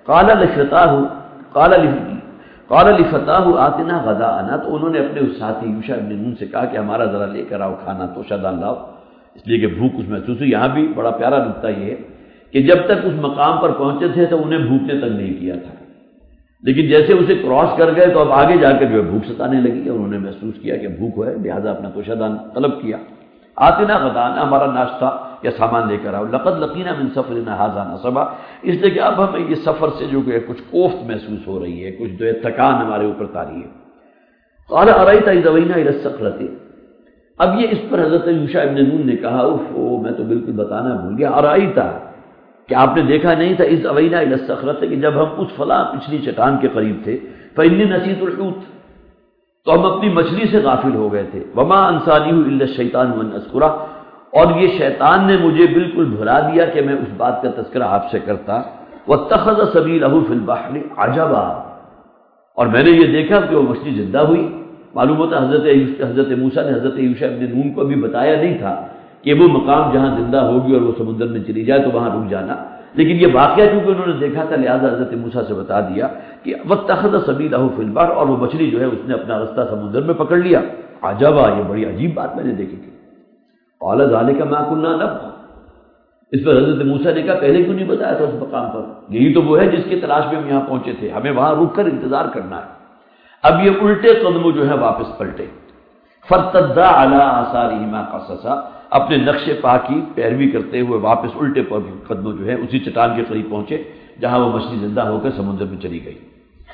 قال لفتاہ آتنا غداءنا، تو انہوں نے اپنے اس ساتھی یوشع ابن نون سے کہا کہ ہمارا ذرا لے کر آؤ کھانا، توشہ دان لاؤ، اس لیے کہ بھوک اس محسوس ہوئی۔ یہاں بھی بڑا پیارا نکتہ یہ ہے کہ جب تک اس مقام پر پہنچے تھے تو انہیں بھوک نے تنگ نہیں کیا تھا، لیکن جیسے اسے کراس کر گئے تو اب آگے جا کر جو ہے بھوک ستانے لگی اور انہوں نے محسوس کیا کہ بھوک ہے، لہٰذا اپنا توشہ دان طلب کیا۔ آتنا غداءنا، ہمارا ناشتہ یا سامان لے کر آؤ، لقد لقینا من سفرنا ھذا نصبا، اس لیے کہ اب ہمیں یہ سفر سے جو ہے کچھ کوفت محسوس ہو رہی ہے، کچھ جو ہے تھکان ہمارے اوپر طاری ہے۔ قال ارأیت اذ اوینا الی الصخرۃ، اب یہ اس پر حضرت یوشع ابن نون نے کہا میں تو بالکل بتانا بھول گیا، ارأیت، کہ آپ نے دیکھا نہیں تھا، اذ اوینا الی الصخرۃ، کہ جب ہم اس فلاں پچھلی چٹان کے قریب تھے، فإنی نسیت الحوت، تو ہم اپنی مچھلی سے غافل ہو گئے تھے، وما انسانیہ الا الشیطان ان اذکرہ، اور یہ شیطان نے مجھے بالکل بھلا دیا کہ میں اس بات کا تذکرہ آپ سے کرتا، واتخذ سبیلہ فی البحر عجبا، اور میں نے یہ دیکھا کہ وہ مچھلی زندہ ہوئی۔ معلوم ہوتا حضرت موسیٰ نے حضرت یوشع ابن نون کو بھی بتایا نہیں تھا کہ وہ مقام جہاں زندہ ہوگی اور وہ سمندر میں چلی جائے تو وہاں رک جانا، لیکن یہ واقعہ چونکہ انہوں نے دیکھا تھا لہٰذا حضرت موسیٰ سے بتا دیا کہ واتخذ سبیلہ فی البحر، اور وہ مچھلی جو ہے اس نے اپنا رستہ سمندر میں پکڑ لیا۔ عجبا، یہ بڑی عجیب بات میں نے دیکھی تھی۔ قال ذلک ما کنا نبغ، اس پر حضرت موسیٰ نے کہا پہلے کیوں نہیں بتایا تھا اس مقام پر، یہی تو وہ ہے جس کی تلاش میں ہم یہاں پہنچے تھے، ہمیں وہاں رک کر انتظار کرنا ہے۔ اب یہ الٹے قدموں جو ہے واپس پلٹے، فارتدا علی آثارہما قصصا، اپنے نقش پا کی پیروی کرتے ہوئے واپس الٹے قدموں جو ہے اسی چٹان کے قریب پہنچے جہاں وہ مچھلی زندہ ہو کر سمندر میں چلی گئی۔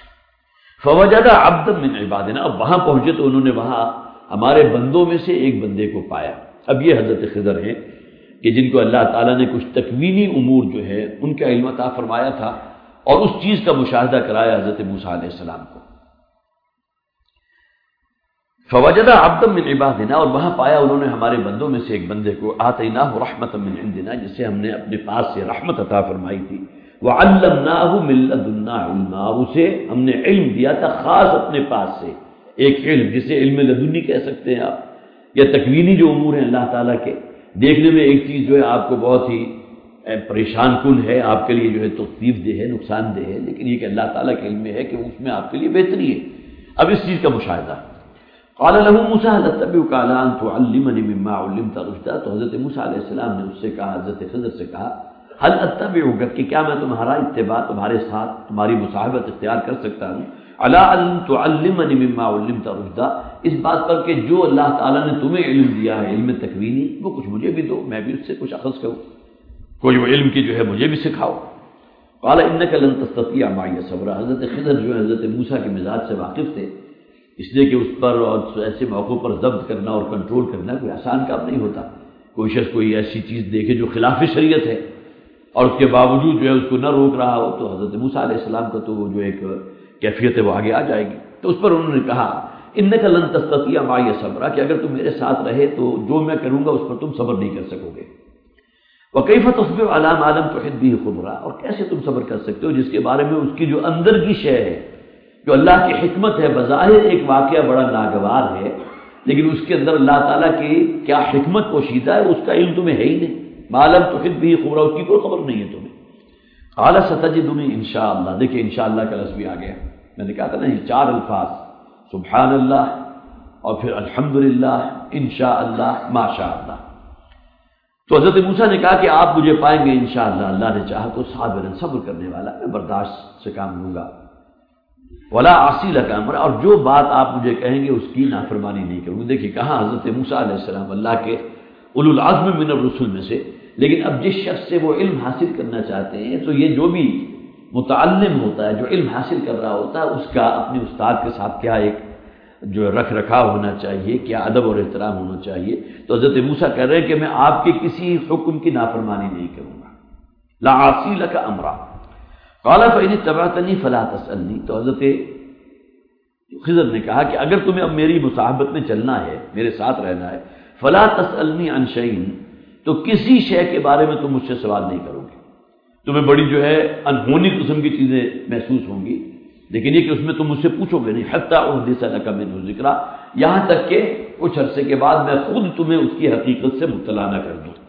فوجد عبدا من عبادنا، اب وہاں پہنچے تو انہوں نے وہاں ہمارے بندوں میں سے ایک بندے کو پایا۔ اب یہ حضرت خضر ہیں کہ جن کو اللہ تعالیٰ نے کچھ تکوینی امور جو ہے ان کا علم عطا فرمایا تھا اور اس چیز کا مشاہدہ کرایا حضرت موسیٰ علیہ السلام کو۔ فوجد عبدا من عبادنا، اور وہاں پایا انہوں نے ہمارے بندوں میں سے ایک بندے کو، آتیناہ رحمۃ من عندنا، جسے ہم نے اپنے پاس سے رحمت عطا فرمائی تھی، وعلمناہ من لدنا علما، اسے ہم نے علم دیا تھا خاص اپنے پاس سے، ایک علم جسے علم لدنی کہہ سکتے ہیں آپ، یا تکوینی جو امور ہیں اللہ تعالیٰ کے، دیکھنے میں ایک چیز جو ہے آپ کو بہت ہی پریشان کن ہے، آپ کے لیے جو ہے تکلیف دہ ہے، نقصان دہ ہے، لیکن یہ کہ اللہ تعالیٰ کے علم میں ہے کہ اس میں آپ کے لیے بہتری ہے۔ اب اس چیز کا مشاہدہ، قال له موسیٰ هل اتبعک علی ان تعلمنی مما علمت رشدا، تو حضرت موسیٰ علیہ السلام نے اس سے کہا، حضرت خضر سے کہا، هل اتبعک، کہ کیا میں تمہارا اتباع، تمہارے ساتھ تمہاری مصاحبت اختیار کر سکتا ہوں، علی ان تعلمنی مما علمت رشدا، اس بات پر کہ جو اللہ تعالیٰ نے تمہیں علم دیا ہے، علم تکوینی، وہ کچھ مجھے بھی دو، میں بھی اس سے کچھ اخذ کروں، کوئی وہ علم کی جو ہے مجھے بھی سکھاؤ۔ قال انک لن تستطیع معی صبرا، حضرت خضر جو ہے حضرت موسیٰ کے مزاج سے واقف تھے، اس لیے کہ اس پر اور ایسے موقعوں پر ضبط کرنا اور کنٹرول کرنا کوئی آسان کام نہیں ہوتا۔ کوئی شخص کوئی ایسی چیز دیکھے جو خلاف شریعت ہے اور اس کے باوجود جو ہے اس کو نہ روک رہا ہو، تو حضرت موسیٰ علیہ السلام کا تو وہ جو ایک کیفیت ہے وہ آگے آ جائے گی۔ تو اس پر انہوں نے کہا انک لن تستطیع معی صبرا، کہ اگر تم میرے ساتھ رہے تو جو میں کروں گا اس پر تم صبر نہیں کر سکو گے۔ وکیف تصبر علی ما لم تحط به خبرا، اور کیسے تم صبر کر سکتے ہو جس کے بارے میں اس کی جو اندر کی شے ہے، جو اللہ کی حکمت ہے، بظاہر ایک واقعہ بڑا ناگوار ہے لیکن اس کے اندر اللہ تعالیٰ کی کیا حکمت پوشیدہ ہے اس کا علم تمہیں ہے ہی نہیں، ما لم تحط به خبرا، اس کی کوئی خبر نہیں ہے تمہیں۔ قال ستجدنی انشاءاللہ، دیکھیں انشاءاللہ کا لفظ بھی آ گیا، میں نے کہا تھا نا یہ چار الفاظ، سبحان اللہ اور پھر الحمدللہ، انشاءاللہ، ماشاءاللہ، تو حضرت موسیٰ نے کہا کہ آپ مجھے پائیں گے انشاءاللہ اللہ نے چاہا تو صابرا، صبر کرنے والا، میں برداشت سے کام لوں گا، ولا عصی لک امرا، اور جو بات آپ مجھے کہیں گے اس کی نافرمانی نہیں کروں گا۔ دیکھیے کہاں حضرت موسیٰ علیہ السلام اللہ کے اولو العزم من الرسل میں سے، لیکن اب جس شخص سے وہ علم حاصل کرنا چاہتے ہیں تو یہ جو بھی متعلم ہوتا ہے، جو علم حاصل کر رہا ہوتا ہے، اس کا اپنے استاد کے ساتھ کیا ایک جو رکھ رکھاؤ ہونا چاہیے، کیا ادب اور احترام ہونا چاہیے۔ تو حضرت موسیٰ کہہ رہے ہیں کہ میں آپ کے کسی حکم کی نافرمانی نہیں کروں گا، لا عاصی لک امرا، قال فإن اتبعتنی فلا تسألنی۔ تو حضرت خضر نے کہا کہ اگر تمہیں اب میری مصاحبت میں چلنا ہے، میرے ساتھ رہنا ہے، فلا تسألنی عن شیء، تو کسی شے کے بارے میں تم مجھ سے سوال نہیں کرو گے۔ تمہیں بڑی جو ہے انہونی قسم کی چیزیں محسوس ہوں گی، لیکن یہ کہ اس میں تم مجھ سے پوچھو گے نہیں، حتی احدث لک منہ ذکرا، یہاں تک کہ کچھ عرصے کے بعد میں خود تمہیں اس کی حقیقت سے مطلع نہ کر دوں۔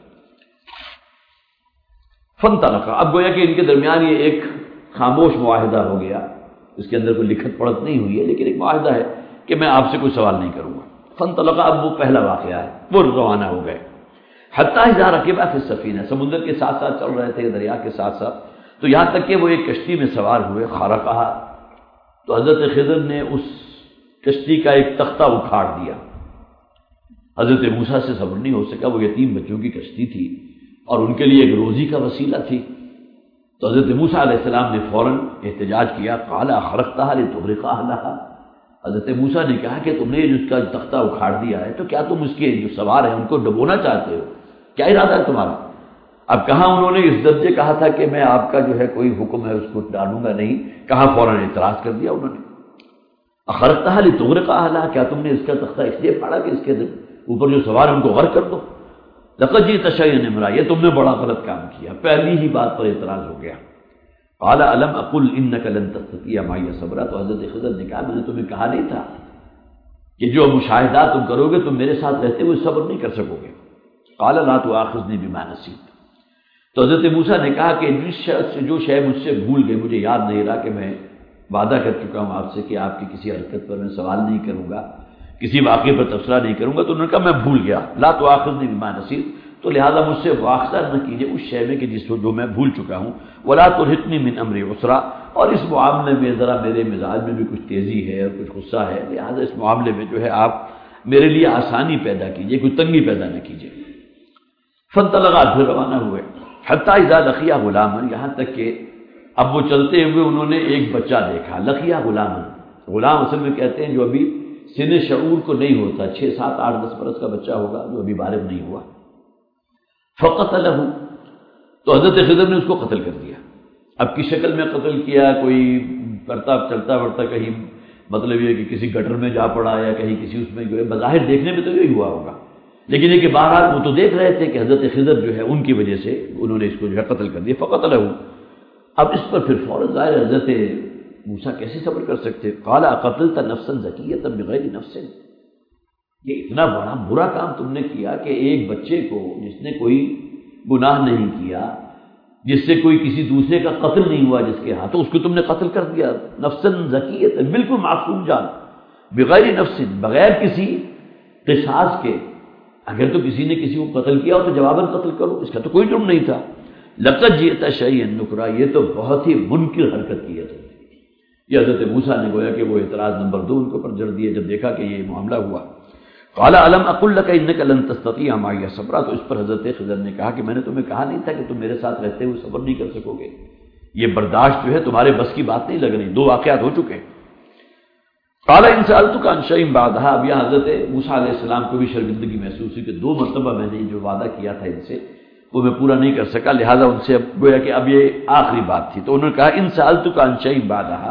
فانطلقا، اب گویا کہ ان کے درمیان یہ ایک خاموش معاہدہ ہو گیا، اس کے اندر کوئی لکھت پڑھت نہیں ہوئی ہے، لیکن ایک معاہدہ ہے کہ میں آپ سے کوئی سوال نہیں کروں گا۔ فانطلقا، اب وہ پہلا واقعہ ہے، وہ روانہ ہو گئے۔ حتی اذا رکبا فی السفینہ، سمندر کے ساتھ ساتھ چل رہے تھے، دریا کے ساتھ ساتھ، تو یہاں تک کہ وہ ایک کشتی میں سوار ہوئے، خرقہا، تو حضرت خضر نے اس کشتی کا ایک تختہ اکھاڑ دیا۔ حضرت موسیٰ سے صبر نہیں ہو سکا، وہ یتیم بچوں کی کشتی تھی اور ان کے لیے ایک روزی کا وسیلہ تھی۔ تو حضرت موسیٰ علیہ السلام نے فوراً احتجاج کیا، قال اخرقتها لتغرق اهلها، حضرت موسیٰ نے کہا کہ تم نے جس کا تختہ اکھاڑ دیا ہے تو کیا تم اس کے جو سوار ہیں ان کو ڈبونا چاہتے ہو؟ کیا ارادہ ہے تمہارا؟ اب کہاں انہوں نے اس درجے کہا تھا کہ میں آپ کا جو ہے کوئی حکم ہے اس کو ڈالوں گا نہیں، کہاں فوراً اعتراض کر دیا انہوں نے، اخرقتها لتغرق اهلها، کیا تم نے اس کا تختہ اس لیے پھاڑا کہ اس کے اوپر جو سوار ہیں ان کو غرق کر دو؟ لقد جئت شیئا امرا، یہ تم نے بڑا غلط کام کیا، پہلی ہی بات پر اعتراض ہو گیا۔ قال الم اقل انک لن تستطیع معی صبرا، تو حضرت خضر نے کہا میں نے تمہیں کہا نہیں تھا کہ جو مشاہدات تم کرو گے تم میرے ساتھ رہتے ہوئے صبر نہیں کر سکو گے۔ قال لا تؤاخذنی بما نسیت، تو حضرت موسیٰ نے کہا کہ جو شے مجھ سے بھول گئے، مجھے یاد نہیں رہا کہ میں وعدہ کر چکا ہوں آپ سے کہ آپ کی کسی حرکت پر میں سوال نہیں کروں گا، کسی واقعے پر تبصرہ نہیں کروں گا، تو انہوں نے کہا میں بھول گیا، لا تؤاخذنی بما نسیت، تو لہذا مجھ سے مواخذہ نہ کیجیے اس شے میں کہ جس کو جو میں بھول چکا ہوں، ولا ترهقنی من امری عسرا، اور اس معاملے میں ذرا میرے مزاج میں بھی کچھ تیزی ہے اور کچھ غصہ ہے، لہذا اس معاملے میں جو ہے آپ میرے لیے آسانی پیدا کیجیے، کوئی تنگی پیدا نہ کیجیے۔ فانطلقا، پھر روانہ ہوئے، حتی اذا لقیا غلاما، یہاں تک کہ اب وہ چلتے ہوئے انہوں نے ایک بچہ دیکھا، لقیا غلاما، غلام اصل میں کہتے ہیں جو ابھی سن شعور کو نہیں ہوتا، 6 7 8 10 برس کا بچہ ہوگا جو ابھی بالغ نہیں ہوا۔ فقتلہ، تو حضرت خضر نے اس کو قتل کر دیا۔ اب کی شکل میں قتل کیا، کوئی کرتا چلتا بڑھتا کہیں مطلب یہ کہ کسی گٹر میں جا پڑا یا کہیں کسی اس میں جو ہے، بظاہر دیکھنے میں تو یہی ہوا ہوگا، لیکن یہ کہ بہرحال وہ تو دیکھ رہے تھے کہ حضرت خضر جو ہے ان کی وجہ سے انہوں نے اس کو جو ہے قتل کر دیا۔ فقتلہ، اب اس پر پھر فوراً ظاہر حضرت موسیٰ کیسے صبر کر سکتے؟ قال اقتلت نفسا زکیۃ بغیر نفس، یہ اتنا بڑا برا کام تم نے کیا کہ ایک بچے کو جس نے کوئی گناہ نہیں کیا، جس سے کوئی کسی دوسرے کا قتل نہیں ہوا جس کے ہاتھوں، اس کو تم نے قتل کر دیا، نفسا زکیۃ، بالکل معصوم جان، بغیر نفس، بغیر کسی قصاص کے۔ اگر تو کسی نے کسی کو قتل کیا ہو تو جواباً قتل کرو، اس کا تو کوئی جرم نہیں تھا۔ لقد جئت شیئا نکرا، یہ تو بہت ہی منکر حرکت کی ہے تم نے۔ یہ حضرت موسیٰ نے گویا کہ وہ اعتراض نمبر 2 ان کے اوپر جڑ دیے جب دیکھا کہ یہ معاملہ ہوا۔ قال الم اقل لك انك لن تستطيع معي صبرا، تو اس پر حضرت خضر نے کہا کہ میں نے تمہیں کہا نہیں تھا کہ تم میرے ساتھ رہتے ہوئے صبر نہیں کر سکو گے، یہ برداشت جو ہے تمہارے بس کی بات نہیں لگ رہی، 2 واقعات ہو چکے۔ قال ان سألتك عن شيء بعدها، اب یہاں حضرت موسیٰ علیہ السلام کو بھی شرمندگی محسوس ہوئی کہ 2 مرتبہ میں نے جو وعدہ کیا تھا ان سے وہ میں پورا نہیں کر سکا، لہذا ان سے اب گویا کہ اب یہ آخری بات تھی، تو انہوں نے کہا ان سألتك عن شيء بعدها،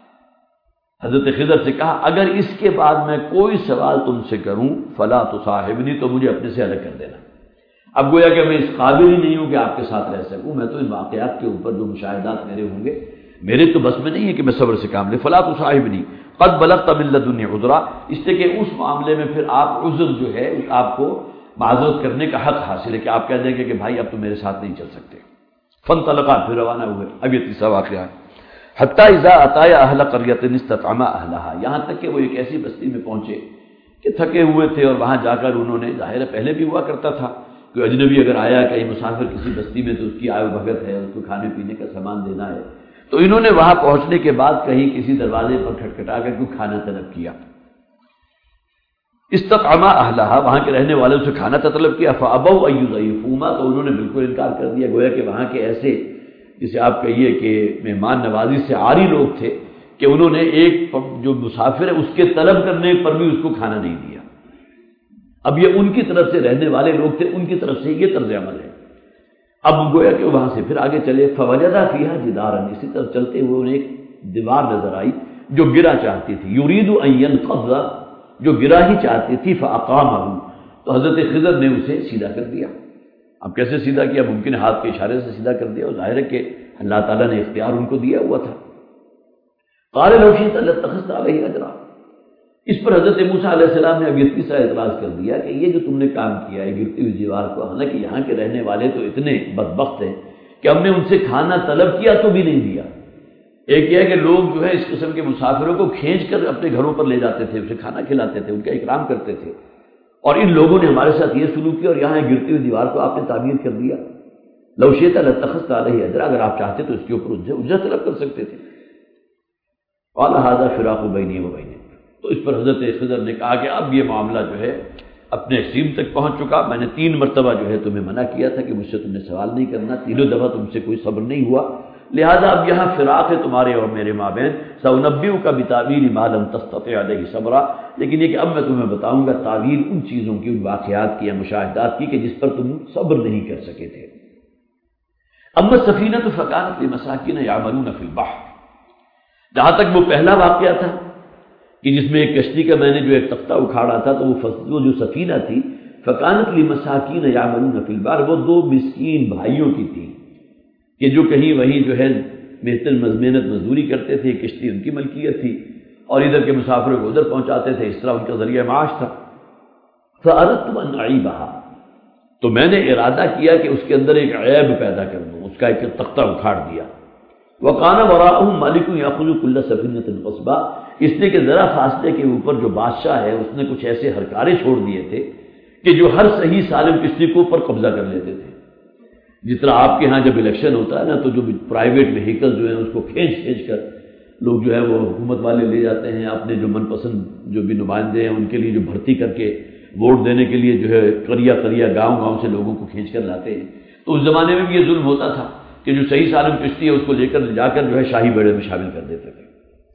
حضرت خضر سے کہا اگر اس کے بعد میں کوئی سوال تم سے کروں فلا تصاحبنی، تو مجھے اپنے سے الگ کر دینا۔ اب گویا کہ میں اس قابل ہی نہیں ہوں کہ آپ کے ساتھ رہ سکوں، میں تو ان واقعات کے اوپر جو مشاہدات میرے ہوں گے میرے تو بس میں نہیں ہے کہ میں صبر سے کام لے۔ فلا تصاحبنی قد بلغت من لدنی عذرا، اس لیے کہ اس معاملے میں پھر آپ عذر جو ہے آپ کو معذرت کرنے کا حق حاصل ہے کہ آپ کہہ دیں گے کہ بھائی اب تو میرے ساتھ نہیں چل سکتے۔ فانطلقا، پھر روانہ ہوئے۔ اب یہ تیسرا واقعہ ہے، حتی اذا اتایا اہل قریۃ استطعما اہلها، یہاں تک کہ وہ ایک ایسی بستی میں پہنچے کہ تھکے ہوئے تھے اور وہاں جا کر انہوں نے، ظاہر ہے پہلے بھی ہوا کرتا تھا کوئی اجنبی اگر آیا کہیں مسافر کسی بستی میں تو اس کی آئے بھگت ہے، اس کو کھانے پینے کا سامان دینا ہے، تو انہوں نے وہاں پہنچنے کے بعد کہیں کسی دروازے پر کھٹکھٹا کر کوئی کھانا طلب کیا، استطعما اہلھا، وہاں کے رہنے والوں سے کھانا طلب کیا، فابوا ان یضیفوہما، تو انہوں نے بالکل انکار کر دیا، گویا کہ وہاں کے ایسے جسے آپ کہیے کہ مہمان نوازی سے عاری لوگ تھے کہ انہوں نے ایک جو مسافر ہے اس کے طلب کرنے پر بھی اس کو کھانا نہیں دیا۔ اب یہ ان کی طرف سے رہنے والے لوگ تھے، ان کی طرف سے یہ طرز عمل ہے۔ اب گویا کہ وہاں سے پھر آگے چلے، فوجدا فیہا جدارا، اسی طرف چلتے ہوئے انہیں ایک دیوار نظر آئی جو گرا چاہتی تھی، یرید ان ینقض، جو گرا ہی چاہتی تھی، فاقامہ، تو حضرت خضر نے اسے سیدھا کر دیا۔ اب کیسے سیدھا کیا؟ ممکن ہے ہاتھ کے اشارے سے سیدھا کر دیا، اور ظاہر ہے کہ اللہ تعالیٰ نے اختیار ان کو دیا ہوا تھا۔ قال لو شئت لاتخذت علیہ اجرا، اس پر حضرت موسیٰ علیہ السلام نے اب یہ تیسرا اعتراض کر دیا کہ یہ جو تم نے کام کیا ہے گرتی ہوئی دیوار کو، حالانکہ یہاں کے رہنے والے تو اتنے بدبخت ہیں کہ ہم نے ان سے کھانا طلب کیا تو بھی نہیں دیا۔ ایک یہ ہے کہ لوگ جو ہے اس قسم کے مسافروں کو کھینچ کر اپنے گھروں پر لے جاتے تھے، اسے کھانا کھلاتے تھے، ان کا اکرام کرتے تھے، اور ان لوگوں نے ہمارے ساتھ یہ سلوک کیا، اور یہاں ایک گرتی ہوئی دیوار کو آپ نے تعمیر کر دیا۔ لو شئت لاتخذت علیہ اجرا، اگر آپ چاہتے تو اس کے اوپر اجرت طلب کر سکتے تھے۔ قال ھذا فراق بینی و بینک، تو اس پر حضرت خضر نے کہا کہ اب یہ معاملہ جو ہے اپنے ایکسٹریم تک پہنچ چکا، میں نے 3 مرتبہ جو ہے تمہیں منع کیا تھا کہ مجھ سے تم نے سوال نہیں کرنا، تینوں دفعہ تم سے کوئی صبر نہیں ہوا، لہذا اب یہاں فراق ہے تمہارے اور میرے مابین، سأنبئک بتاویل ما لم تستطع علیہ صبرا، لیکن یہ کہ اب میں تمہیں بتاؤں گا تعویل ان چیزوں کی، ان واقعات کی یا مشاہدات کی کہ جس پر تم صبر نہیں کر سکے تھے۔ اما السفینۃ فکانت لمساکین یعملون فی البحر، جہاں تک وہ پہلا واقعہ تھا کہ جس میں ایک کشتی کا میں نے جو ایک تختہ اکھاڑا تھا، تو وہ جو سفینہ تھی فکانت لمساکین یعملون فی البحر، وہ 2 مسکین بھائیوں کی تھی کہ جو کہیں وہیں جو ہے محنت مزدوری کرتے تھے، کشتی ان کی ملکیت تھی، اور ادھر کے مسافروں کو ادھر پہنچاتے تھے، اس طرح ان کا ذریعہ معاش تھا۔ فأردت أن أعيبها، تو میں نے ارادہ کیا کہ اس کے اندر ایک عیب پیدا کر دوں، اس کا ایک تختہ اکھاڑ دیا۔ وَقَانَ وَرَاءَهُمْ مَلِكٌ يَأْخُذُ كُلَّ سَفِينَةٍ غَصْبًا، اس نے کہ ذرا فاصلے کے اوپر جو بادشاہ ہے اس نے کچھ ایسے ہرکارے چھوڑ دیے تھے کہ جو ہر صحیح سالم کشتی کو اوپر قبضہ کر لیتے تھے۔ جس طرح آپ کے ہاں جب الیکشن ہوتا ہے نا، تو جو پرائیویٹ وہیکل جو ہیں اس کو کھینچ کر لوگ جو ہے وہ حکومت والے لے جاتے ہیں، اپنے جو من پسند جو بھی نمائندے ہیں ان کے لیے جو بھرتی کر کے ووٹ دینے کے لیے جو ہے قریہ گاؤں سے لوگوں کو کھینچ کر لاتے ہیں۔ تو اس زمانے میں بھی یہ ظلم ہوتا تھا کہ جو صحیح سالم کشتی ہے اس کو لے جا کر جو ہے شاہی بیڑے میں شامل کر دیتے تھے۔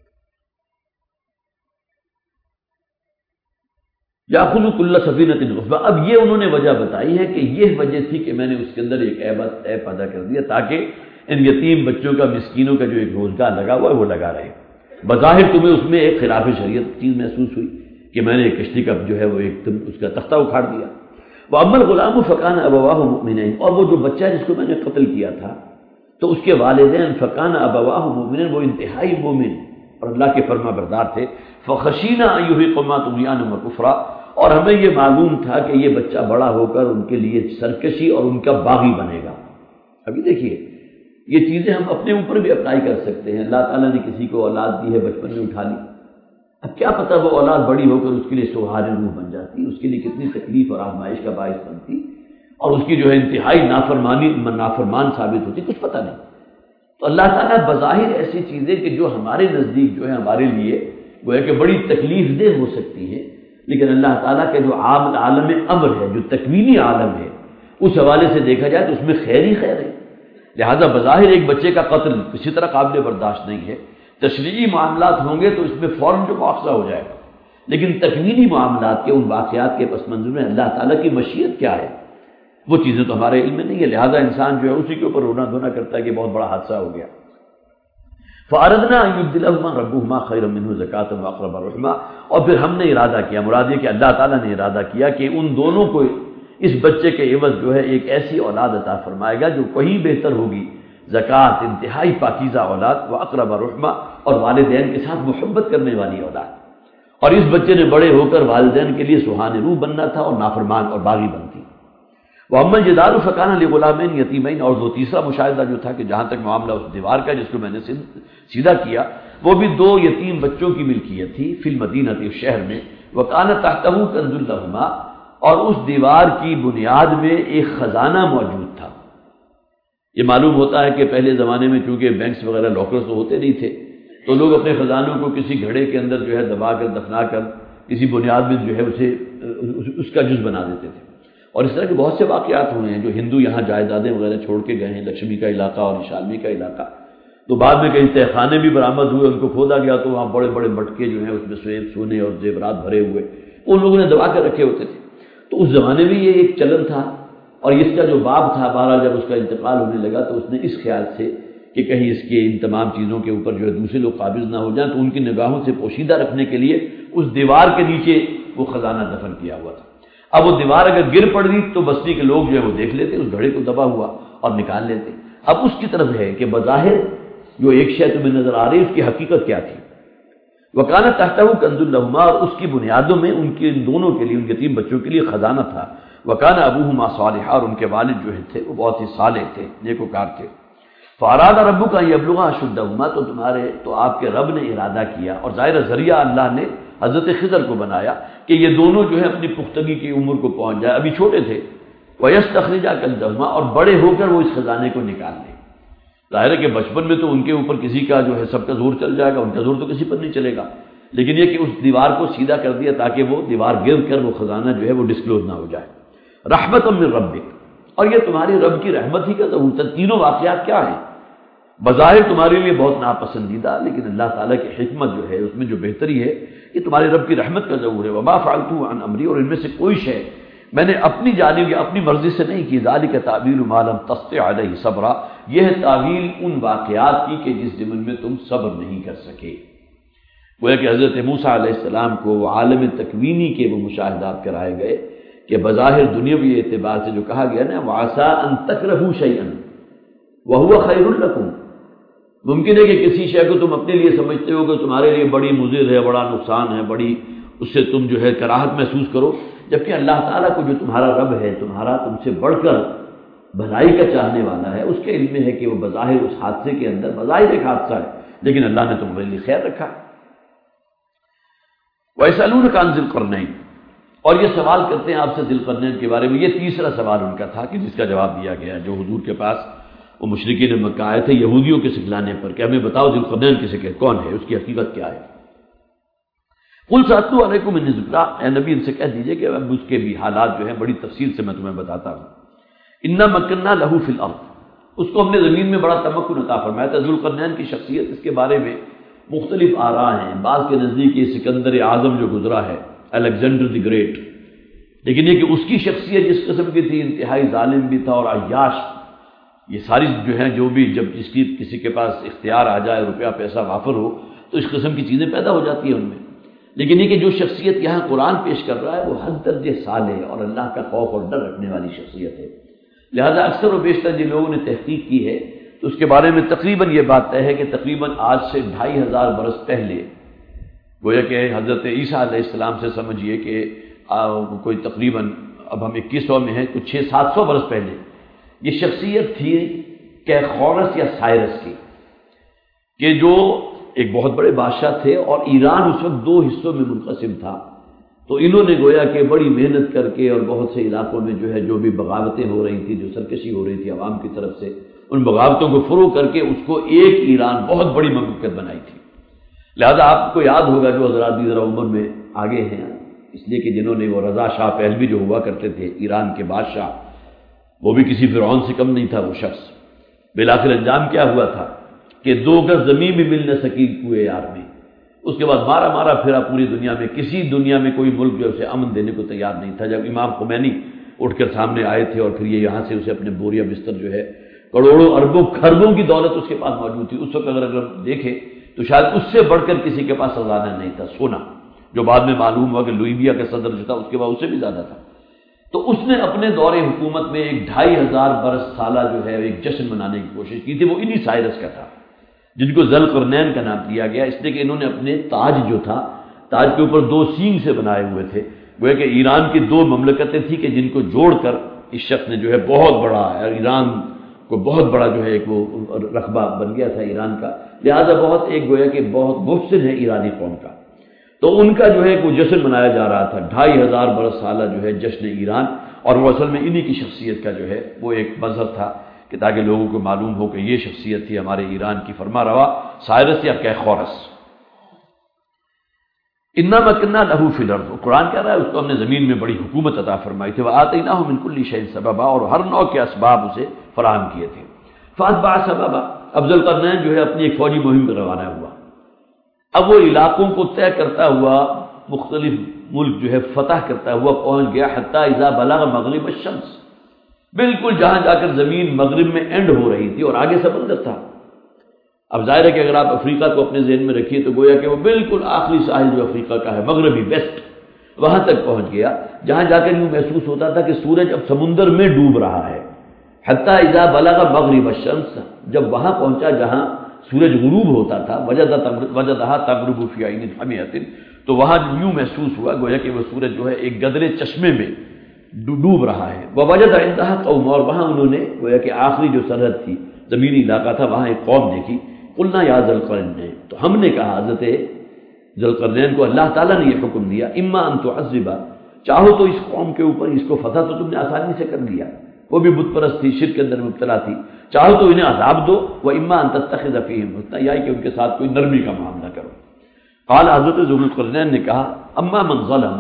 یاخذ کل سفینۃ غصبا، اب یہ انہوں نے وجہ بتائی ہے کہ یہ وجہ تھی کہ میں نے اس کے اندر ایک عیب پیدا کر دیا تاکہ ان یتیم بچوں کا، مسکینوں کا جو ایک روزگار لگا ہوا ہے وہ لگا رہے۔ بظاہر تمہیں اس میں ایک خلاف شریعت چیز محسوس ہوئی کہ میں نے ایک کشتی کا جو ہے وہ ایک اس کا تختہ اکھاڑ دیا۔ وَأَمَّا الْغُلَامُ فَكَانَ أَبَوَاهُ مُؤْمِنَيْنِ، اور وہ جو بچہ جس کو میں نے قتل کیا تھا تو اس کے والدین فَكَانَ أَبَوَاهُ مُؤْمِنَيْنِ، وہ انتہائی مومن اور اللہ کے فرما بردار تھے۔ فَخَشِينَا أَن يُرْهِقَهُمَا طُغْيَانًا وَكُفْرًا، اور ہمیں یہ معلوم تھا کہ یہ بچہ بڑا ہو کر ان کے لیے سرکشی اور ان کا باغی بنے گا۔ ابھی دیکھیے یہ چیزیں ہم اپنے اوپر بھی اپلائی کر سکتے ہیں۔ اللہ تعالیٰ نے کسی کو اولاد دی ہے، بچپن میں اٹھا لی، اب کیا پتہ وہ اولاد بڑی ہو کر اس کے لیے سوہار روح بن جاتی، اس کے لیے کتنی تکلیف اور آزمائش کا باعث بنتی، اور اس کی جو ہے انتہائی نافرمان ثابت ہوتی، کچھ پتہ نہیں۔ تو اللہ تعالیٰ بظاہر ایسی چیزیں کہ جو ہمارے نزدیک جو ہے ہمارے لیے وہ ہے کہ بڑی تکلیف دہ ہو سکتی ہے، لیکن اللہ تعالیٰ کے جو عالم امر ہے، جو تکوینی عالم ہے، اس حوالے سے دیکھا جائے تو اس میں خیر ہی خیر ہے۔ لہذا بظاہر ایک بچے کا قتل کسی طرح قابل برداشت نہیں ہے، تشریعی معاملات ہوں گے تو اس میں فوراً جو مواخذہ ہو جائے گا، لیکن تکوینی معاملات کے ان واقعات کے پس منظر میں اللہ تعالیٰ کی مشیت کیا ہے وہ چیزیں تو ہمارے علم میں نہیں ہے، لہذا انسان جو ہے اسی کے اوپر رونا دھونا کرتا ہے کہ بہت بڑا حادثہ ہو گیا۔ فَأَرَدْنَا أَن يُبْدِلَهُمَا رَبُّهُمَا خَيْرًا مِنْهُ زَكَاةً وَأَقْرَبَ رُحْمًا، اور پھر ہم نے ارادہ کیا، مراد یہ کہ اللہ تعالیٰ نے ارادہ کیا کہ ان دونوں کو اس بچے کے عوض جو ہے ایک ایسی اولاد عطا فرمائے گا جو کہیں بہتر ہوگی، زکوٰۃ انتہائی پاکیزہ اولاد، وَأَقْرَبَ رُحْمًا، اور والدین کے ساتھ محبت کرنے والی اولاد۔ اور اس بچے نے بڑے ہو کر والدین کے لیے سوہان روح بننا تھا اور نافرمان اور باغی بنتی۔ وَأَمَّا الْجِدَارُ فَكَانَ لِغُلَامَيْنِ يَتِيمَيْنِ، اور وہ تیسرا مشاہدہ جو تھا کہ جہاں تک معاملہ اس دیوار کا جس کو میں نے سیدھا کیا، وہ بھی 2 یتیم بچوں کی ملکیت تھی، فی المدینہ، شہر میں، وَكَانَ تَحْتَهُ كَنزٌ لَهُمَا، اور اس دیوار کی بنیاد میں ایک خزانہ موجود تھا۔ یہ معلوم ہوتا ہے کہ پہلے زمانے میں چونکہ بینکس وغیرہ لاکرز تو ہوتے نہیں تھے، تو لوگ اپنے خزانوں کو کسی گھڑے کے اندر جو ہے دبا کر دفنا کر کسی بنیاد میں جو ہے اسے اس کا جز بنا دیتے تھے۔ اور اس طرح کے بہت سے واقعات ہوئے ہیں جو ہندو یہاں جائیدادیں وغیرہ چھوڑ کے گئے ہیں، لکشمی کا علاقہ اور نشالمی کا علاقہ، تو بعد میں کئی تہخانے بھی برآمد ہوئے، ان کو کھودا گیا تو وہاں بڑے بڑے مٹکے جو ہیں اس میں سونے اور زیورات بھرے ہوئے ان لوگوں نے دبا کر رکھے ہوتے تھے۔ تو اس زمانے میں یہ ایک چلن تھا، اور اس کا جو باب تھا بہرحال جب اس کا انتقال ہونے لگا تو اس نے اس خیال سے کہ کہیں اس کے ان تمام چیزوں کے اوپر جو ہے دوسرے لوگ قابض نہ ہو جائیں، تو ان کی نگاہوں سے پوشیدہ رکھنے کے لیے اس دیوار کے نیچے وہ خزانہ دفن کیا ہوا تھا۔ اب وہ دیوار اگر گر پڑی تو بستی کے لوگ جو ہے وہ دیکھ لیتے، اس گھڑے کو دبا ہوا اور نکال لیتے۔ اب اس کی طرف ہے کہ بظاہر جو ایک شے تمہیں نظر آ رہی ہے اس کی حقیقت کیا تھی۔ وَكَانَ تَحْتَهُ كَنْزٌ لَهُمَا، اور اس کی بنیادوں میں ان کے دونوں کے لیے، ان یتیم بچوں کے لیے خزانہ تھا۔ وَكَانَ أَبُوهُمَا صَالِحًا، اور ان کے والد جو تھے وہ بہت ہی صالح تھے، نیکوکار تھے۔ فَأَرَادَ رَبُّكَ أَن يَبْلُغَا أَشُدَّهُمَا، تو آپ کے رب نے ارادہ کیا، اور ظاہر ذریعہ اللہ نے حضرت خضر کو بنایا کہ یہ دونوں جو ہے اپنی پختگی کی عمر کو پہنچ جائے، ابھی چھوٹے تھے۔ وَيَسْتَخْرِجَا كَنزَهُمَا، اور بڑے ہو کر وہ اس خزانے کو نکال لیں۔ ظاہر ہے کہ بچپن میں تو ان کے اوپر کسی کا جو ہے سب کا زور چل جائے گا، ان کا زور تو کسی پر نہیں چلے گا، لیکن یہ کہ اس دیوار کو سیدھا کر دیا تاکہ وہ دیوار گر کر وہ خزانہ جو ہے وہ ڈسکلوز نہ ہو جائے۔ رحمت من ربک، اور یہ تمہاری رب کی رحمت ہی کا ظہور تھا۔ تینوں واقعات کیا ہیں؟ بظاہر تمہارے لیے بہت ناپسندیدہ، لیکن اللہ تعالیٰ کی حکمت جو ہے اس میں جو بہتری ہے یہ تمہارے رب کی رحمت کا ظہور ہے۔ وما فعلته عن امری، اور ان میں سے کوئی شے میں نے اپنی جانب یا اپنی مرضی سے نہیں کی۔ ذالک تعویل ما لم تستطع علیہ صبرا، یہ ہے تعویل ان واقعات کی کہ جس ضمن میں تم صبر نہیں کر سکے۔ گویا کہ حضرت موسیٰ علیہ السلام کو عالم تکوینی کے وہ مشاہدات کرائے گئے کہ بظاہر دنیاوی اعتبار سے جو کہا گیا نا وعسیٰ ان تکرہوا شیئا وہو خیر لکم، ممکن ہے کہ کسی شے کو تم اپنے لیے سمجھتے ہو کہ تمہارے لیے بڑی مضر ہے، بڑا نقصان ہے، بڑی اس سے تم جو ہے کراہت محسوس کرو، جبکہ اللہ تعالیٰ کو جو تمہارا رب ہے، تمہارا تم سے بڑھ کر بھلائی کا چاہنے والا ہے، اس کے علم میں ہے کہ وہ بظاہر اس حادثے کے اندر بظاہر ایک حادثہ ہے لیکن اللہ نے تمہارے لیے خیر رکھا۔ وَيَسْأَلُونَكَ عَنِ ذِي الْقَرْنَيْنِ، اور یہ سوال کرتے ہیں آپ سے ذی القرنین کے بارے میں۔ یہ تیسرا سوال ان کا تھا کہ جس کا جواب دیا گیا جو حضور کے پاس وہ مشرکین مکہ آئے تھے یہودیوں کے سکھلانے پر کہ ہمیں بتاؤ ذی القرنین کسے کہ کون ہے، اس کی حقیقت کیا ہے۔ قُلْ سَأَتْلُو عَلَيْكُم مِّنْ ذِكْرِهِ، اے نبی ان سے کہہ دیجئے کہ اب اس کے بھی حالات جو ہیں بڑی تفصیل سے میں تمہیں بتاتا ہوں۔ اِنَّا مَكَّنَّا لَهُ فِي الْأَرْضِ، اس کو ہم نے زمین میں بڑا تمکن عطا فرمایا تھا۔ ذی القرنین کی شخصیت اس کے بارے میں مختلف آراء ہیں، بعض کے نزدیک یہ سکندر اعظم جو گزرا ہے، الیگزینڈر دی گریٹ، لیکن یہ کہ اس کی شخصیت جس قسم کی تھی، انتہائی ظالم بھی تھا اور عیاش، یہ ساری جو ہیں جو بھی جب کسی کے پاس اختیار آ جائے، روپیہ پیسہ وافر ہو تو اس قسم کی چیزیں پیدا ہو جاتی ہیں ان میں۔ لیکن یہ کہ جو شخصیت یہاں قرآن پیش کر رہا ہے وہ حد درجے صالح اور اللہ کا خوف اور ڈر رکھنے والی شخصیت ہے، لہذا اکثر و بیشتر جن لوگوں نے تحقیق کی ہے تو اس کے بارے میں تقریباً یہ بات طے ہے کہ تقریباً آج سے 2500 برس پہلے، گویا کہ حضرت عیسیٰ علیہ السلام سے سمجھیے کہ کوئی تقریباً اب ہم 2100 میں ہیں، کچھ 600-700 برس پہلے یہ شخصیت تھی کہ خورس یا سائرس کی، کہ جو ایک بہت بڑے بادشاہ تھے اور ایران اس وقت 2 حصوں میں منقسم تھا، تو انہوں نے گویا کہ بڑی محنت کر کے اور بہت سے علاقوں میں جو ہے جو بھی بغاوتیں ہو رہی تھیں، جو سرکشی ہو رہی تھی عوام کی طرف سے، ان بغاوتوں کو فروغ کر کے اس کو ایک ایران بہت بڑی مملکت بنائی تھی۔ لہذا آپ کو یاد ہوگا جو حضرات بھی ذرا عمر میں آگے ہیں، اس لیے کہ جنہوں نے وہ رضا شاہ پہلوی جو ہوا کرتے تھے ایران کے بادشاہ، وہ بھی کسی فرعون سے کم نہیں تھا وہ شخص، بالآخر انجام کیا ہوا تھا کہ 2 گز زمین بھی مل نہ سکی کوئے یار میں، اس کے بعد مارا پھرا پوری دنیا میں، کسی دنیا میں کوئی ملک جو اسے امن دینے کو تیار نہیں تھا۔ جب امام خمینی اٹھ کر سامنے آئے تھے اور پھر یہ یہاں سے اسے اپنے بوریا بستر جو ہے کروڑوں اربوں خربوں کی دولت اس کے پاس موجود تھی، اس وقت اگر دیکھیں تو شاید اس سے بڑھ کر کسی کے پاس خزانہ نہیں تھا، سونا، جو بعد میں معلوم ہوا کہ لیبیا کا صدر جو تھا اس کے بعد اس سے بھی زیادہ تھا۔ تو اس نے اپنے دور حکومت میں ایک 2500 برس سالہ جو ہے ایک جشن منانے کی کوشش کی تھی، وہ انہی سائرس کا تھا جن کو ذی القرنین کا نام دیا گیا، اس لیے کہ انہوں نے اپنے تاج جو تھا، تاج کے اوپر 2 سینگ سے بنائے ہوئے تھے، وہ کہ ایران کی 2 مملکتیں تھیں کہ جن کو جوڑ کر اس شخص نے جو ہے بہت بڑا ایران کو بہت بڑا جو ہے ایک وہ رقبہ بن گیا تھا ایران کا، لہذا بہت ایک گویا کہ بہت محسن ہے ایرانی قوم کا۔ تو ان کا جو ہے کوئی جشن منایا جا رہا تھا، 2500 برس سالہ جو ہے جشن ایران، اور وہ اصل میں انہی کی شخصیت کا جو ہے وہ ایک مظہر تھا کہ تاکہ لوگوں کو معلوم ہو کہ یہ شخصیت تھی ہمارے ایران کی فرما روا سائرس یا کیخورس۔ انا مکننا لہو فی الارض، قرآن کہہ رہا ہے اس کو ہم نے زمین میں بڑی حکومت عطا فرمائی تھی، وآتیناہ من کل شیء سببا، اور ہر نوع کے اسباب اسے فراہم کیے تھے۔ فاتبع سببا، اب ذوالقرنین جو ہے اپنی ایک فوجی مہم پر روانہ ہوا، اب وہ علاقوں کو طے کرتا ہوا مختلف ملک جو ہے فتح کرتا ہوا پہنچ گیا حتی اذا بلغ مغرب الشمس، بالکل جہاں جا کر زمین مغرب میں اینڈ ہو رہی تھی اور آگے سمندر تھا۔ اب ظاہر ہے کہ اگر آپ افریقہ کو اپنے ذہن میں رکھیے تو گویا کہ وہ بالکل آخری ساحل جو افریقہ کا ہے مغربی ویسٹ، وہاں تک پہنچ گیا جہاں جا کر یوں محسوس ہوتا تھا کہ سورج اب سمندر میں ڈوب رہا ہے۔ حتی اذا بلغ مغرب الشمس، جب وہاں پہنچا جہاں سورج غروب ہوتا تھا، وجدہا تغرب فی عین حمیۃ، تو وہاں یوں محسوس ہوا گویا کہ وہ سورج جو ہے ایک گدرے چشمے میں ڈوب رہا ہے۔ ووجد عندہا قوم، اور وہاں انہوں نے گویا کہ آخری جو سرحد تھی زمینی علاقہ تھا وہاں ایک قوم دیکھی۔ قلنا یا ذوالقرنین، تو ہم نے کہا حضرت ذوالقرنین کو اللہ تعالیٰ نے یہ حکم دیا، اما ان تعذبا، چاہو تو اس قوم کے اوپر اس کو فتح تو تم نے آسانی سے کر دیا، وہ بھی بت پرست تھی، شرک کے اندر مبتلا تھی، چاہو تو انہیں عذاب دو، و اما ان تتخذ فیہم حسنا، یا کہ ان کے ساتھ کوئی نرمی کا معاملہ کرو۔ قال حضرت ذوالقرنین نے کہا اما من ظلم،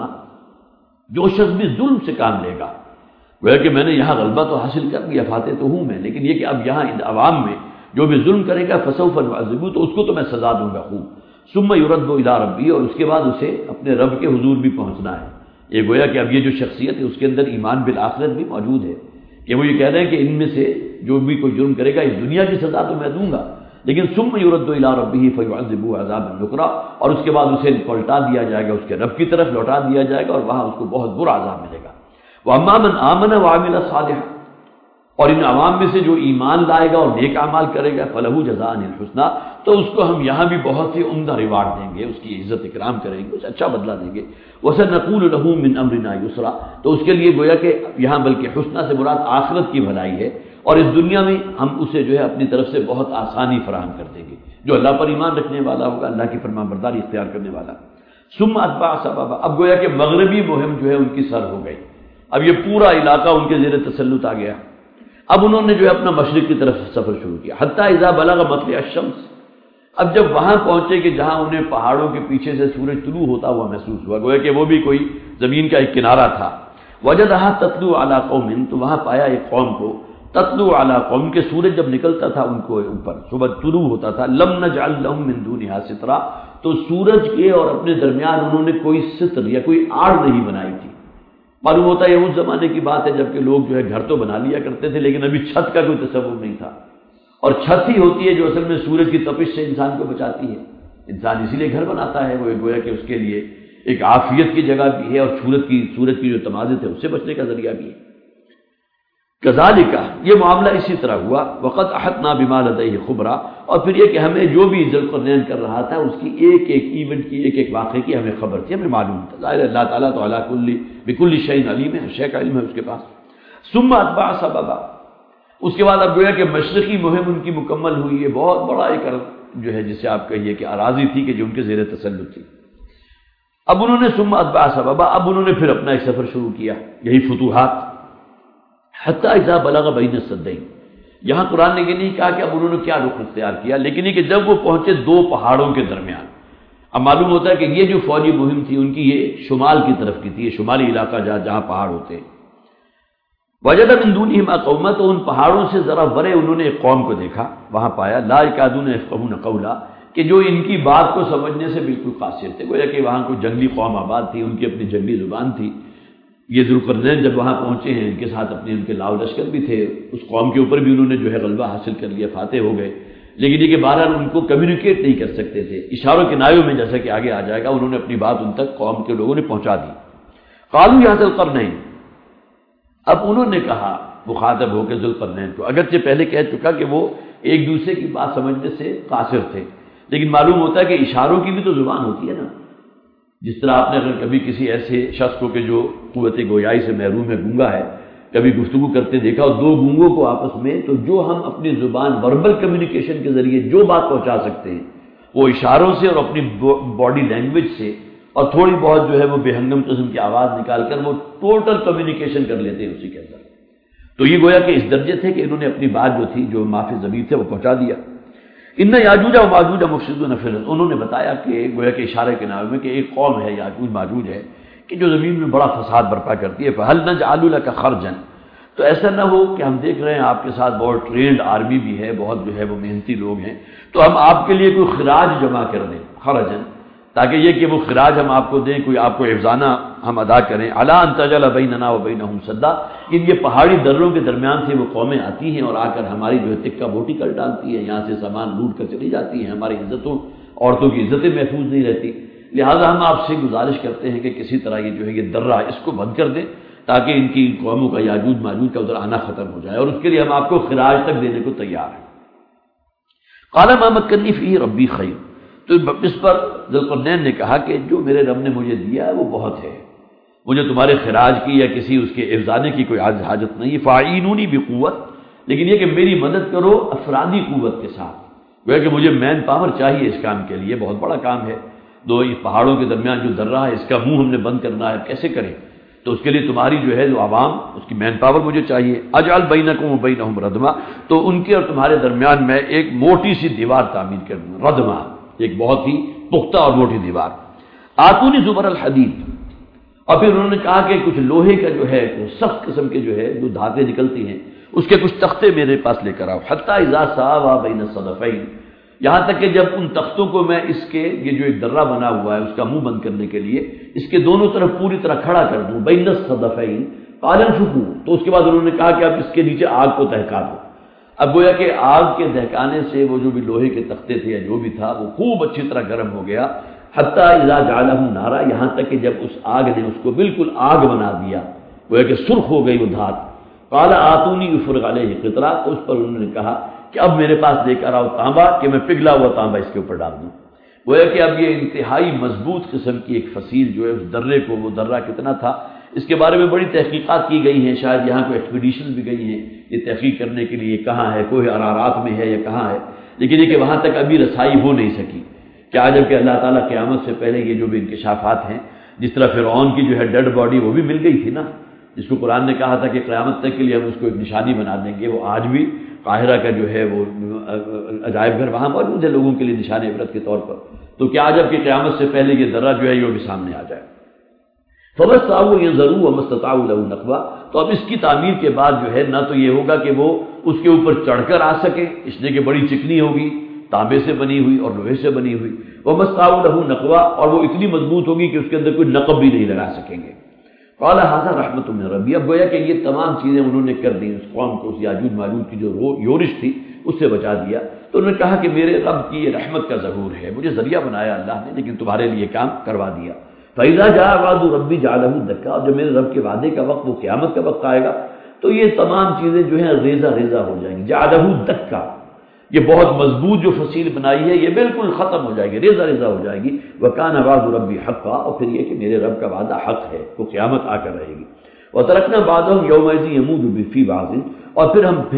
جو شخص بھی ظلم سے کام لے گا، گویا کہ میں نے یہاں غلبہ تو حاصل کر لیا، فاتح تو ہوں میں، لیکن یہ کہ اب یہاں ان عوام میں جو بھی ظلم کرے گا فسوف نعذبہ، تو اس کو تو میں سزا دوں گا خوب، ثم یرد الی ربہ، اور اس کے بعد اسے اپنے رب کے حضور بھی پہنچنا ہے۔ یہ گویا کہ اب یہ جو شخصیت ہے اس کے اندر ایمان بالآخرت بھی موجود ہے، کہ وہ یہ کہہ رہے ہیں کہ ان میں سے جو بھی کوئی جرم کرے گا اس دنیا کی سزا تو میں دوں گا، لیکن ثم یرد الی ربہ فیعذبہ عذابا نکرا، اور اس کے بعد اسے پلٹا دیا جائے گا، اس کے رب کی طرف لوٹا دیا جائے گا، اور وہاں اس کو بہت برا عذاب ملے گا۔ واما من آمن وعمل صالحا، اور ان عوام میں سے جو ایمان لائے گا اور نیک اعمال کرے گا فلہ جزاء الحسنی، تو اس کو ہم یہاں بھی بہت ہی عمدہ ریوارڈ دیں گے، اس کی عزت اکرام کریں گے، اسے اچھا بدلہ دیں گے۔ وسنقول له من امرنا یسرا، تو اس کے لیے گویا کہ یہاں بلکہ حسنہ سے مراد آخرت کی بھلائی ہے، اور اس دنیا میں ہم اسے جو ہے اپنی طرف سے بہت آسانی فراہم کر دیں گے، جو اللہ پر ایمان رکھنے والا ہوگا، اللہ کی فرمان برداری اختیار کرنے والا۔ ثم اتبع سببا، اب گویا کہ مغربی مہم جو ہے ان کی سر ہو گئی، اب یہ پورا علاقہ ان کے زیر تسلط آ گیا۔ اب انہوں نے جو ہے اپنا مشرق کی طرف سفر شروع کیا، حتی اذا بلغ مطلع الشمس، اب جب وہاں پہنچے کہ جہاں انہیں پہاڑوں کے پیچھے سے سورج طلوع ہوتا ہوا محسوس ہوا، گویا کہ وہ بھی کوئی زمین کا ایک کنارہ تھا، وجدہا تطلع علی قوم، تو وہاں پایا ایک قوم کو، تطلع علی قوم، کے سورج جب نکلتا تھا ان کو اوپر، صبح طلوع ہوتا تھا، لم نجعل لهم من دونها سترا، تو سورج کے اور اپنے درمیان انہوں نے کوئی ستر یا کوئی آڑ نہیں بنائی تھی۔ معلوم ہوتا ہے یہ اس زمانے کی بات ہے جب کہ لوگ جو ہے گھر تو بنا لیا کرتے تھے، لیکن ابھی چھت کا کوئی تصور نہیں تھا، اور چھت ہی ہوتی ہے جو اصل میں سورج کی تپش سے انسان کو بچاتی ہے، انسان اسی لیے گھر بناتا ہے، وہ گویا کہ اس کے لیے ایک عافیت کی جگہ بھی ہے، اور سورج کی جو تمازت ہے اس سے بچنے کا ذریعہ بھی ہے۔ کذالک، یہ معاملہ اسی طرح ہوا، وقد احطنا بما لدیہ خبرا، اور پھر یہ کہ ہمیں جو بھی ذوالقرنین کر رہا تھا اس کی ایک ایک ایونٹ کی، ایک ایک واقعے کی ہمیں خبر تھی، ہمیں معلوم تھا، ظاہر اللہ تعالیٰ تو علی بکل شیء علیم ہے، ہر شے کا علم ہے اس کے پاس۔ ثم اتبع سببا، اس کے بعد اب گویا کہ مشرقی مہم ان کی مکمل ہوئی ہے، بہت بڑا ایک جو ہے جسے آپ کہیے کہ اراضی تھی کہ جو ان کے زیر تسلط تھی۔ اب انہوں نے ثم اتبع سببا، اب انہوں نے پھر اپنا ایک سفر شروع کیا، یہی فتوحات، حتی اذا بلغ بین السدین، یہاں قرآن نے یہ نہیں کہا کہ اب انہوں نے کیا رخ اختیار کیا، لیکن یہ کہ جب وہ پہنچے دو پہاڑوں کے درمیان، اب معلوم ہوتا ہے کہ یہ جو فوجی مہم تھی ان کی یہ شمال کی طرف کی تھی، یہ شمالی علاقہ جہاں پہاڑ ہوتے ہیں۔ وجد من دونہما قوما، تو ان پہاڑوں سے ذرا ورے انہوں نے ایک قوم کو دیکھا، وہاں پایا لا یکادون یفقهون قولا، کہ جو ان کی بات کو سمجھنے سے بالکل قاصر تھے، گویا کہ وہاں کوئی جنگلی قوم آباد تھی، ان کی اپنی جنگلی زبان تھی۔ یہ ذوالقرنین جب وہاں پہنچے ہیں ان کے ساتھ اپنے ان کے لاؤ لشکر بھی تھے، اس قوم کے اوپر بھی انہوں نے جو ہے غلبہ حاصل کر لیا، فاتح ہو گئے، لیکن یہ کہ بہرحال ان کو کمیونیکیٹ نہیں کر سکتے تھے، اشاروں کنایوں میں، جیسا کہ آگے آ جائے گا، انہوں نے اپنی بات ان تک قوم کے لوگوں نے پہنچا دی۔ قالوا یا ذوالقرنین، اب انہوں نے کہا مخاطب ہو کے ذوالقرنین کو، اگرچہ پہلے کہہ چکا کہ وہ ایک دوسرے کی بات سمجھنے سے قاصر تھے، لیکن معلوم ہوتا ہے کہ اشاروں کی بھی تو زبان ہوتی ہے نا، جس طرح آپ نے اگر کبھی کسی ایسے شخص کو کہ جو قوت گویائی سے محروم ہے، گونگا ہے، کبھی گفتگو کرتے دیکھا اور دو گونگوں کو آپس میں، تو جو ہم اپنی زبان وربل کمیونیکیشن کے ذریعے جو بات پہنچا سکتے ہیں وہ اشاروں سے اور اپنی باڈی لینگویج سے اور تھوڑی بہت جو ہے وہ بے ہنگم قسم کی آواز نکال کر وہ ٹوٹل کمیونیکیشن کر لیتے ہیں اسی کے اندر۔ تو یہ گویا کہ اس درجے تھے کہ انہوں نے اپنی بات جو تھی جو معافی ضمیر تھے وہ پہنچا دیا۔ ان یاجوج و ماجوج مفسدون فی الارض، انہوں نے بتایا کہ گویا کہ اشارے کے نام میں کہ ایک قوم ہے یاجوج ماجوج ہے کہ جو زمین میں بڑا فساد برپا کرتی ہے، فہل نجعل لک خرجا، تو ایسا نہ ہو کہ ہم دیکھ رہے ہیں آپ کے ساتھ بہت ٹرینڈ آرمی بھی ہے، بہت جو ہے وہ محنتی لوگ ہیں، تو ہم آپ کے لیے کوئی خراج جمع کر دیں، خرجا، تاکہ یہ کہ وہ خراج ہم آپ کو دیں، کوئی آپ کو افزانہ ہم ادا کریں، الا ان تجعل بیننا و بینہم سدا، ان یہ پہاڑی دروں کے درمیان سے وہ قومیں آتی ہیں اور آ کر ہماری جو ہے تکہ بوٹی کر ڈالتی ہیں، یہاں سے سامان لوٹ کر چلی جاتی ہیں، ہماری عزتوں عورتوں کی عزتیں محفوظ نہیں رہتی، لہٰذا ہم آپ سے گزارش کرتے ہیں کہ کسی طرح یہ جو ہے یہ درہ اس کو بند کر دیں تاکہ ان کی قوموں کا یاجوج ماجوج کا ادھر آنا ختم ہو جائے، اور اس کے لیے ہم آپ کو خراج تک دینے کو تیار ہیں۔ قال ما مکنی فیہ ربی خیر، تو اس پر ذوالقرنین نے کہا کہ جو میرے رب نے مجھے دیا ہے وہ بہت ہے، مجھے تمہارے خراج کی یا کسی اس کے افزانے کی کوئی حاجت نہیں، فاعینونی بقوت، لیکن یہ کہ میری مدد کرو افرادی قوت کے ساتھ، گویا کہ مجھے مین پاور چاہیے اس کام کے لیے، بہت بڑا کام ہے، دو اس پہاڑوں کے درمیان جو درہ ہے اس کا منہ ہم نے بند کرنا ہے، کیسے کریں؟ تو اس کے لیے تمہاری جو ہے جو عوام اس کی مین پاور مجھے چاہیے، اجعل بینکم و بینہم ردما، تو ان کے اور تمہارے درمیان میں ایک موٹی سی دیوار تعمیر کر دوں، ردما ایک بہت ہی پختہ اور موٹی دیوار، آتونی زبر الحدید، اور پھر انہوں نے کہا کہ کچھ لوہے کا جو ہے سخت قسم کے جو ہے جو دھاتیں نکلتی ہیں اس کے کچھ تختے میرے پاس لے کر آؤ، حتی اذا ساوا بین الصدفین، یہاں تک کہ جب ان تختوں کو میں اس کے یہ جو ایک درہ بنا ہوا ہے اس کا منہ بند کرنے کے لیے اس کے دونوں طرف پوری طرح کھڑا کر دوں، بین الصدفین قال انفخوا، تو اس کے بعد انہوں نے کہا کہ اب اس کے نیچے آگ کو دہکا دو۔ اب گویا کہ آگ کے دہکانے سے وہ جو بھی لوہے کے تختے تھے یا جو بھی تھا وہ خوب اچھی طرح گرم ہو گیا، حتی اذا جعلہ نارا، یہاں تک کہ جب اس آگ نے اس کو بالکل آگ بنا دیا، گویا کہ سرخ ہو گئی وہ دھات، قال آتونی افرغ علیہ قطرہ، تو اس پر انہوں نے کہا کہ اب میرے پاس لے کر آؤ تانبا کہ میں پگھلا ہوا تانبا اس کے اوپر ڈال دوں، گویا کہ اب یہ انتہائی مضبوط قسم کی ایک فصیل جو ہے اس درے کو، وہ درہ کتنا تھا اس کے بارے میں بڑی تحقیقات کی گئی ہیں، شاید یہاں کوئی ایکسپیڈیشن بھی گئی ہیں یہ تحقیق کرنے کے لیے کہاں ہے، کوہ ارارات میں ہے یا کہاں ہے، لیکن یہ کہ وہاں تک ابھی رسائی ہو نہیں سکی، کیا جب کہ اللہ تعالیٰ قیامت سے پہلے یہ جو بھی انکشافات ہیں، جس طرح فرعون کی جو ہے ڈیڈ باڈی وہ بھی مل گئی تھی نا، جس کو قرآن نے کہا تھا کہ قیامت تک کے لیے ہم اس کو ایک نشانی بنا دیں گے، وہ آج بھی قاہرہ کا جو ہے وہ عجائب گھر وہاں موجود ہے لوگوں کے لیے نشان عبرت کے طور پر، تو کیا جب کہ قیامت سے پہلے یہ درہ جو ہے یہ بھی سامنے آ جائے۔ فَبَسْتَعُوا يَنظَرُوا وَمَا اسْتَطَاعُوا لَهُ نَقْبًا، تو اب اس کی تعمیر کے بعد جو ہے نہ تو یہ ہوگا کہ وہ اس کے اوپر چڑھ کر آ سکے، اس لیے کہ بڑی چکنی ہوگی، تانبے سے بنی ہوئی اور لوہے سے بنی ہوئی، وَمَا اسْتَطَاعُوا لَهُ نَقْبًا، اور وہ اتنی مضبوط ہوگی کہ اس کے اندر کوئی نقب بھی نہیں لگا سکیں گے۔ قال هذا رحمت من ربی، اب گویا کہ یہ تمام چیزیں انہوں نے کر دی، اس قوم کو اس یاجوج ماجوج کی جو یورش تھی اس سے بچا دیا، تو انہوں نے کہا کہ میرے رب کی یہ رحمت کا ظہور ہے، مجھے ذریعہ بنایا اللہ نے لیکن تمہارے لیے کام کروا دیا۔ فَإِذَا جَاءَ وَعْدُ رَبِّي جَعَلَهُ دَكًّا، اور جب میرے رب کے وعدے کا وقت، وہ قیامت کا وقت آئے گا تو یہ تمام چیزیں جو ہیں ریزہ ریزہ ہو جائیں گی، جَعَلَهُ دَكًّا، یہ بہت مضبوط جو فصیل بنائی ہے یہ بالکل ختم ہو جائے گی، ریزہ ریزہ ہو جائے گی۔ وَكَانَ وَعْدُ رَبِّي حَقًّا، اور پھر یہ کہ میرے رب کا وعدہ حق ہے، وہ قیامت آ کر رہے گی۔ وَتَرَكْنَا بَعْضَهُمْ يَوْمَئِذٍ يَمُوجُ فِي بَعْضٍ، اور پھر ہم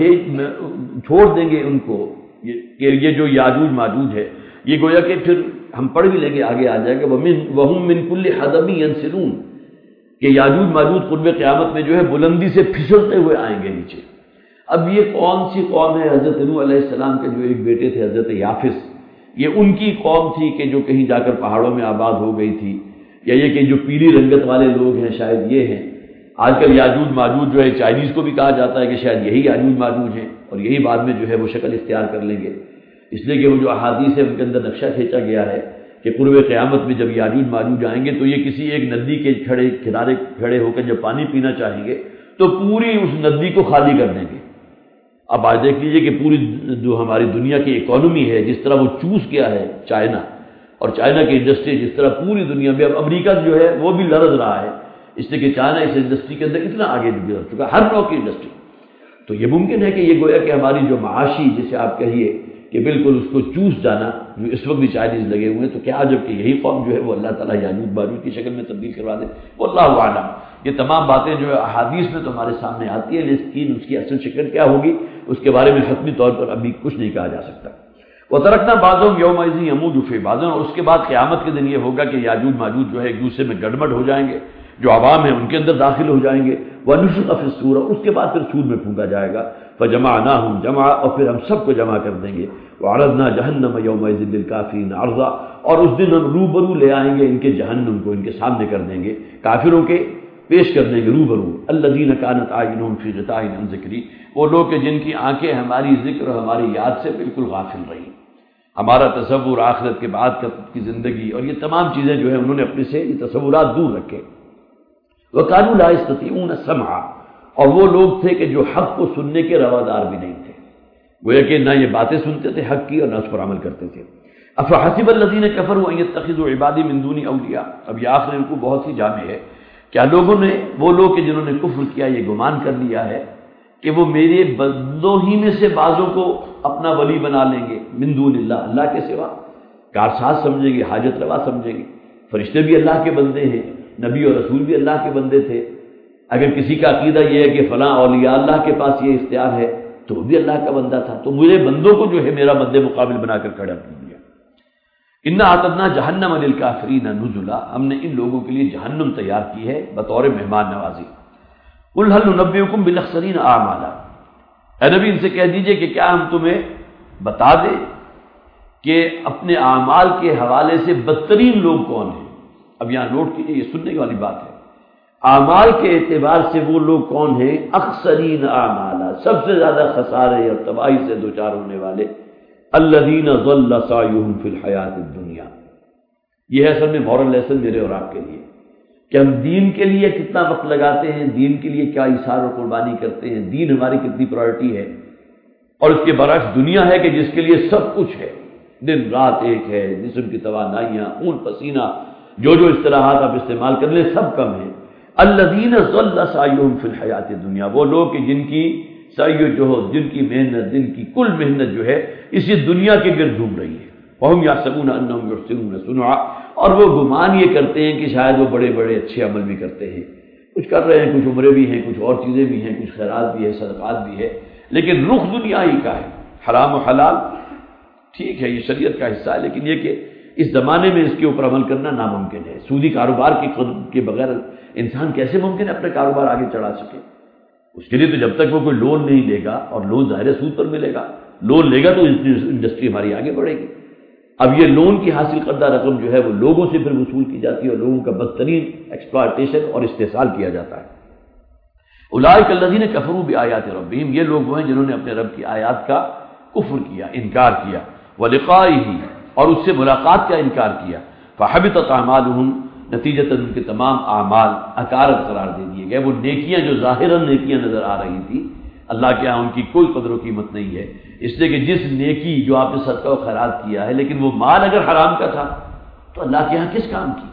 چھوڑ دیں گے ان کو کہ یہ جو یاجوج ماجوج ہے یہ گویا کہ پھر ہم پڑھ بھی لیں گے، آگے آ جائے گا وَهُمْ مِنْ كُلِّ حَدَبٍ يَنْسِلُونَ، کہ یاجوج ماجوج قرب قیامت میں جو ہے بلندی سے پھسلتے ہوئے آئیں گے نیچے۔ اب یہ کون سی قوم ہے؟ حضرت نوح علیہ السلام کے جو ایک بیٹے تھے حضرت یافس، یہ ان کی قوم تھی کہ جو کہیں جا کر پہاڑوں میں آباد ہو گئی تھی، یا یہ کہ جو پیلی رنگت والے لوگ ہیں شاید یہ ہیں۔ آج کل یاجوج ماجوج جو ہے چائنیز کو بھی کہا جاتا ہے کہ شاید یہی یاجوج ماجوج ہیں، اور یہی بعد میں جو ہے وہ شکل اختیار کر لیں گے، اس لیے کہ وہ جو احادیث ہے ان کے اندر نقشہ کھینچا گیا ہے کہ قرب قیامت میں جب یاجوج ماجوج آئیں گے تو یہ کسی ایک ندی کے کنارے کھڑے ہو کر جب پانی پینا چاہیں گے تو پوری اس ندی کو خالی کر دیں گے۔ اب آج دیکھ لیجئے کہ پوری جو ہماری دنیا کی اکانومی ہے جس طرح وہ چوس گیا ہے چائنا، اور چائنا کی انڈسٹری جس طرح پوری دنیا میں، اب امریکہ جو ہے وہ بھی لرز رہا ہے اس لیے کہ چائنا اس انڈسٹری کے اندر اتنا آگے گزر چکا ہے، ہر نوع کی انڈسٹری۔ تو یہ ممکن ہے کہ یہ گویا کہ ہماری جو معاشی جسے آپ کہیے کہ بالکل اس کو چوس جانا، جو اس وقت بھی چائنیز لگے ہوئے ہیں، تو کیا جب کہ یہی قوم جو ہے وہ اللہ تعالیٰ یاجوج ماجوج کی شکل میں تبدیل کروا دے، واللہ اعلم۔ یہ تمام باتیں جو ہے احادیث میں تو ہمارے سامنے آتی ہے، لیکن اس کی اصل شکل کیا ہوگی اس کے بارے میں حتمی طور پر ابھی کچھ نہیں کہا جا سکتا۔ وَتَرَكْنَا بَعْضَهُمْ يَوْمَئِذٍ يَمُوجُ فِي بَعْضٍ، اور اس کے بعد قیامت کے دن یہ ہوگا کہ یاجوج ماجوج جو ہے ایک دوسرے میں گڑبڑ ہو جائیں گے، جو عوام ہیں ان کے اندر داخل ہو جائیں گے، وَنُفِخَ فِي الصُّورِ، اس کے بعد پھر سور میں پھونکا جائے گا، فَجَمَعْنَاهُمْ جَمْعًا، اور پھر ہم سب کو جمع کر دیں گے، وَعَرَضْنَا جَهَنَّمَ يَوْمَئِذٍ لِلْكَافِرِينَ عَرْضًا، اور اس دن ہم روبرو لے آئیں گے ان کے جہنم کو، ان کے سامنے کر دیں گے، کافروں کے پیش کر دیں گے روبرو، الذین کانت اعینہم فی غطاء عن ذکری، وہ لوگ کہ جن کی آنکھیں ہماری ذکر اور ہماری یاد سے بالکل غافل رہی، ہمارا تصور آخرت کے بعد کی زندگی اور یہ تمام چیزیں جو ہے انہوں نے اپنے سے یہ تصورات دور رکھے۔ وَكَانُوا لَا يَسْتَطِيعُونَ السَّمْعَ، اور وہ لوگ تھے کہ جو حق کو سننے کے روادار بھی نہیں تھے، گویا کہ نہ یہ باتیں سنتے تھے حق کی اور نہ اس پر عمل کرتے تھے۔ أَفَحَسِبَ الَّذِينَ كَفَرُوا أَن يَتَّخِذُوا عِبَادِي مِن دُونِي أَوْلِيَاءَ، اب یہ آخری رکوع بہت ہی جامع ہے۔ کیا لوگوں نے، وہ لوگ کہ جنہوں نے کفر کیا، یہ گمان کر لیا ہے کہ وہ میرے بندوں ہی میں سے بعضوں کو اپنا ولی بنا لیں گے، من دون اللہ، اللہ کے سوا کارساز سمجھیں گے، حاجت روا سمجھیں گے۔ فرشتے بھی اللہ کے بندے ہیں، نبی اور رسول بھی اللہ کے بندے تھے۔ اگر کسی کا عقیدہ یہ ہے کہ فلاں اولیاء اللہ کے پاس یہ اختیار ہے تو وہ بھی اللہ کا بندہ تھا، تو مجھے بندوں کو جو ہے میرا مد مقابل بنا کر کھڑا کر دیا۔ انا اعتدنا جہنم للکافرین نزلا، ہم نے ان لوگوں کے لیے جہنم تیار کی ہے بطور مہمان نوازی۔ قل هل ننبئکم بالاخسرین اعمالا، اے نبی ان سے کہہ دیجئے کہ کیا ہم تمہیں بتا دیں کہ اپنے اعمال کے حوالے سے بدترین لوگ کون ہیں۔ اب یہاں نوٹ کیجئے، یہ سننے والی بات ہے، اعمال کے اعتبار سے وہ لوگ کون ہیں؟ اخسرین اعمالا، سب سے زیادہ خسارے اور تباہی سے دوچار ہونے والے، الذین ضل سعیہم فی الحیات الدنیا۔ یہ ہے اصل میں مورل لیسن میرے اور آپ کے لیے کہ ہم دین کے لیے کتنا وقت لگاتے ہیں، دین کے لیے کیا ایثار و قربانی کرتے ہیں، دین ہماری کتنی پرائرٹی ہے، اور اس کے برعکس دنیا ہے کہ جس کے لیے سب کچھ ہے، دن رات ایک ہے، جسم کی توانائیاں، خون پسینہ، جو اصطلاحات آپ استعمال کر لیں سب کم ہیں۔ الذین ضل سعیہم فی الحیات الدنیا، وہ لوگ کہ جن کی سعی و جہد، جن کی محنت، جن کی کل محنت جو ہے اسی دنیا کے گرد گھوم رہی ہے۔ وَهُمْ يَحْسَبُونَ أَنَّهُمْ يُحْسِنُونَ صُنْعًا، اور وہ گمان یہ کرتے ہیں کہ شاید وہ بڑے بڑے اچھے عمل بھی کرتے ہیں، کچھ کر رہے ہیں، کچھ عمرے بھی ہیں، کچھ اور چیزیں بھی ہیں، کچھ خیرات بھی ہے، صدقات بھی ہے، لیکن رخ دنیا ہی کا ہے۔ حرام و حلال ٹھیک ہے، یہ شریعت کا حصہ ہے، لیکن یہ کہ اس زمانے میں اس کے اوپر عمل کرنا ناممکن ہے۔ سودی کاروبار کے بغیر انسان کیسے ممکن ہے اپنے کاروبار آگے چڑھا سکے؟ اس کے لیے تو جب تک وہ کوئی لون نہیں لے گا، اور لون ظاہر سود پر ملے گا، لون لے گا تو انڈسٹری ہماری آگے بڑھے گی۔ اب یہ لون کی حاصل کردہ رقم جو ہے وہ لوگوں سے پھر وصول کی جاتی ہے، اور لوگوں کا بدترین ایکسپلائٹیشن اور استحصال کیا جاتا ہے۔ اولئک الذین کفروا بآیات ربہم، یہ لوگ وہ ہیں جنہوں نے اپنے رب کی آیات کا کفر کیا، انکار کیا، ولقائہ، اور اس سے ملاقات کا انکار کیا، فحبطت اعمالہم، نتیجتاً ان کے تمام اعمال اکارت قرار دے دیے گئے۔ وہ نیکیاں جو ظاہراً نیکیاں نظر آ رہی تھی، اللہ کے ہاں ان کی کوئی قدر و قیمت نہیں ہے، اس لیے کہ جس نیکی جو آپ نے صدقہ و خیرات کیا ہے، لیکن وہ مال اگر حرام کا تھا تو اللہ کے ہاں کس کام کی؟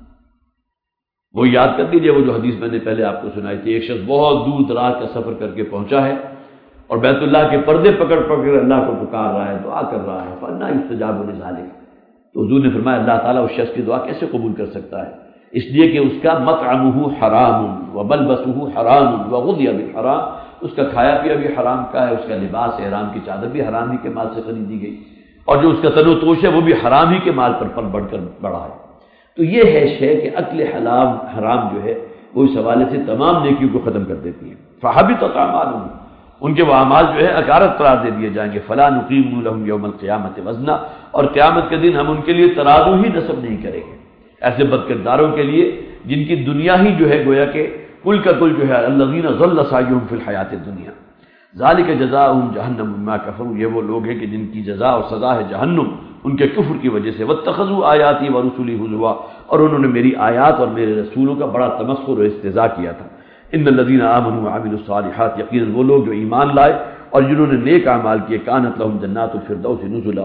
وہ یاد کر لیجیے وہ جو حدیث میں نے پہلے آپ کو سنائی تھی، ایک شخص بہت دور دراز کا سفر کر کے پہنچا ہے اور بیت اللہ کے پردے پکڑ پکڑ اللہ کو پکار رہا ہے، دعا کر رہا ہے، فَأَنَّىٰ يُسْتَجَابُ لِذَٰلِكَ، تو حضور نے فرمایا اللہ تعالیٰ اس شخص کی دعا کیسے قبول کر سکتا ہے؟ اس لیے کہ اس کا مطعمہ حرام وملبسہ حرام وغذی بالحرام، اس کا کھایا پیا بھی حرام کا ہے، اس کا لباس احرام کی چادر بھی حرام ہی کے مال سے خریدی گئی، اور جو اس کا تن و توش ہے وہ بھی حرام ہی کے مال پر پل بڑھ کر بڑھا ہے۔ تو یہ ہے شے کہ اکل حرام جو ہے وہ اس حوالے سے تمام نیکیوں کو ختم کر دیتی ہے۔ فحبطت اعمالہم، ان کے وہ اعمال جو ہے اکارت قرار دے دیے جائیں گے۔ فلا نقیم لهم یوم القیامت وزنا، اور قیامت کے دن ہم ان کے لیے ترازو ہی نصب نہیں کریں گے، ایسے بد کرداروں کے لیے جن کی دنیا ہی جو ہے گویا کہ کل کا کل جو ہے الذین ضل سعیہم فی الحیات الدنیا، ذالک جزاؤہم جہنم بما کفروا، یہ وہ لوگ ہیں کہ جن کی جزا اور سزا ہے جہنم ان کے کفر کی وجہ سے۔ واتخذوا آیاتی ورسلی ہزوا، اور انہوں نے میری آیات اور میرے رسولوں کا بڑا تمسخر و استہزاء کیا تھا۔ ان الذین آمنوا وعملوا الصالحات، یقیناً وہ لوگ جو ایمان لائے اور جنہوں نے نیک اعمال کیے، کانت لہم جنات الفردوس نزلا،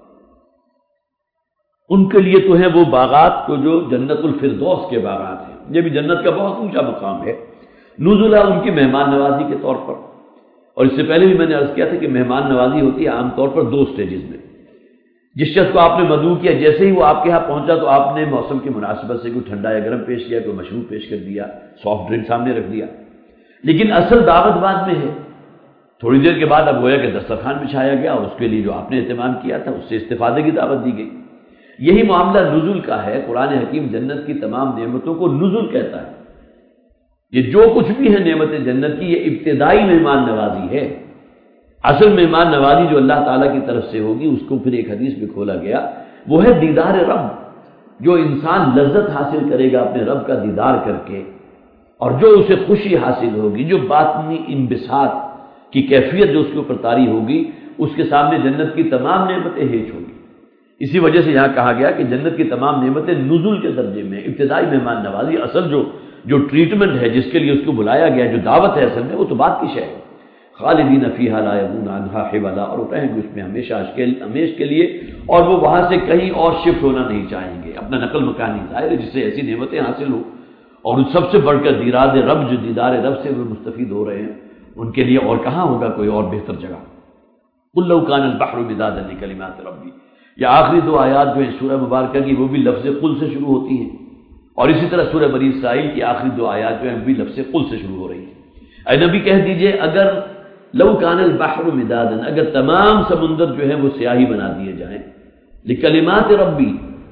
ان کے لیے تو ہیں وہ باغات کو جو جنت الفردوس کے باغات ہیں، یہ بھی جنت کا بہت اونچا مقام ہے۔ نزلا ان کی مہمان نوازی کے طور پر، اور اس سے پہلے بھی میں نے عرض کیا تھا کہ مہمان نوازی ہوتی ہے عام طور پر دو سٹیجز میں۔ جس شخص کو آپ نے مدعو کیا، جیسے ہی وہ آپ کے ہاں پہنچا تو آپ نے موسم کی مناسبت سے کوئی ٹھنڈا یا گرم پیش کیا، کوئی مشروب پیش کر دیا، سافٹ ڈرنک سامنے رکھ دیا، لیکن اصل دعوت بعد میں ہے۔ تھوڑی دیر کے بعد اب گویا کہ دسترخوان بچھایا گیا اور اس کے لیے جو آپ نے اہتمام کیا تھا اس سے استفادے کی دعوت دی گئی۔ یہی معاملہ نزول کا ہے۔ قرآن حکیم جنت کی تمام نعمتوں کو نزول کہتا ہے۔ یہ جو کچھ بھی ہے نعمت جنت کی، یہ ابتدائی مہمان نوازی ہے۔ اصل مہمان نوازی جو اللہ تعالیٰ کی طرف سے ہوگی، اس کو پھر ایک حدیث میں کھولا گیا، وہ ہے دیدار رب۔ جو انسان لذت حاصل کرے گا اپنے رب کا دیدار کر کے، اور جو اسے خوشی حاصل ہوگی، جو باطنی انبساط کی کیفیت جو اس کے اوپر طاری ہوگی، اس کے سامنے جنت کی تمام نعمتیں ہیچ ہوگی۔ اسی وجہ سے یہاں کہا گیا کہ جنت کی تمام نعمتیں نزول کے درجے میں، ابتدائی مہمان نوازی۔ اصل جو ٹریٹمنٹ ہے، جس کے لیے اس کو بلایا گیا، جو دعوت ہے اصل میں، وہ تو بات کی شے ہے۔ خالدین فیہا لا یبغون عنہا حولا، اور وہ رہیں گے اس میں ہمیشہ ہمیش کے لیے، اور وہ وہاں سے کہیں اور شفٹ ہونا نہیں چاہیں گے۔ اپنا نقل مکانی ظاہر ہے، جس سے ایسی نعمتیں حاصل ہو، اور سب سے بڑھ کر دیدار رب، جو دیدار رب سے وہ مستفید ہو رہے ہیں، ان کے لیے اور کہاں ہوگا کوئی اور بہتر جگہ۔ قل لو کان البحر مدادا لکلمات ربی، یہ آخری دو آیات جو ہیں سورہ مبارکہ کی، وہ بھی لفظ قل سے شروع ہوتی ہیں، اور اسی طرح سورہ بنی اسرائیل کی آخری دو آیات جو ہیں وہ بھی لفظ قل سے شروع ہو رہی ہیں۔ اے نبی کہہ دیجئے، اگر لو کان البحر مدادا، اگر تمام سمندر جو ہیں وہ سیاہی بنا دیے جائیں، لکلمات ربی،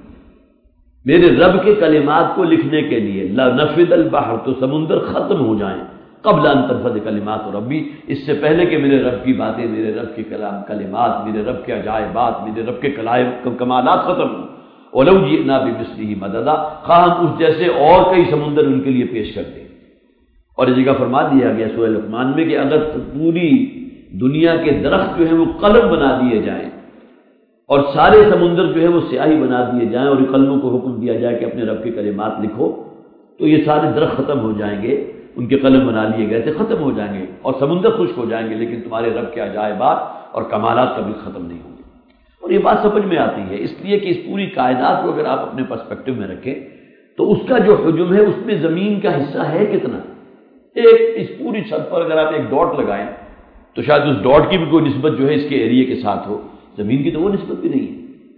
میرے رب کے کلمات کو لکھنے کے لیے، لنفد البحر، تو سمندر ختم ہو جائیں، قبل ان تنفد کلمات ربی، اس سے پہلے کہ میرے رب کی باتیں، میرے رب کے کلمات، میرے رب کے عجائبات، میرے رب کے کمالات ختم ہوں۔ ولو جئنا بمثلہ مددا، خواہ ہم اس جیسے اور کئی سمندر ان کے لیے پیش کر دیں۔ اور اس جگہ فرما دیا گیا سورہ لقمان میں کہ اگر پوری دنیا کے درخت جو ہیں وہ قلم بنا دیے جائیں، اور سارے سمندر جو ہے وہ سیاہی بنا دیے جائیں، اور قلموں کو حکم دیا جائے کہ اپنے رب کے کلمات لکھو، تو یہ سارے درخت ختم ہو جائیں گے، ان کے قلم بنا لیے گئے تھے، ختم ہو جائیں گے، اور سمندر خشک ہو جائیں گے، لیکن تمہارے رب کے عجائبات اور کمالات کبھی ختم نہیں ہوں گے۔ اور یہ بات سمجھ میں آتی ہے، اس لیے کہ اس پوری کائنات کو اگر آپ اپنے پرسپیکٹو میں رکھیں تو اس کا جو حجم ہے، اس میں زمین کا حصہ ہے کتنا؟ ایک اس پوری چھت پر اگر آپ ایک ڈاٹ لگائیں تو شاید اس ڈاٹ کی بھی کوئی نسبت جو ہے اس کے ایریے کے ساتھ ہو، زمین کی تو وہ نسبت بھی نہیں ہے۔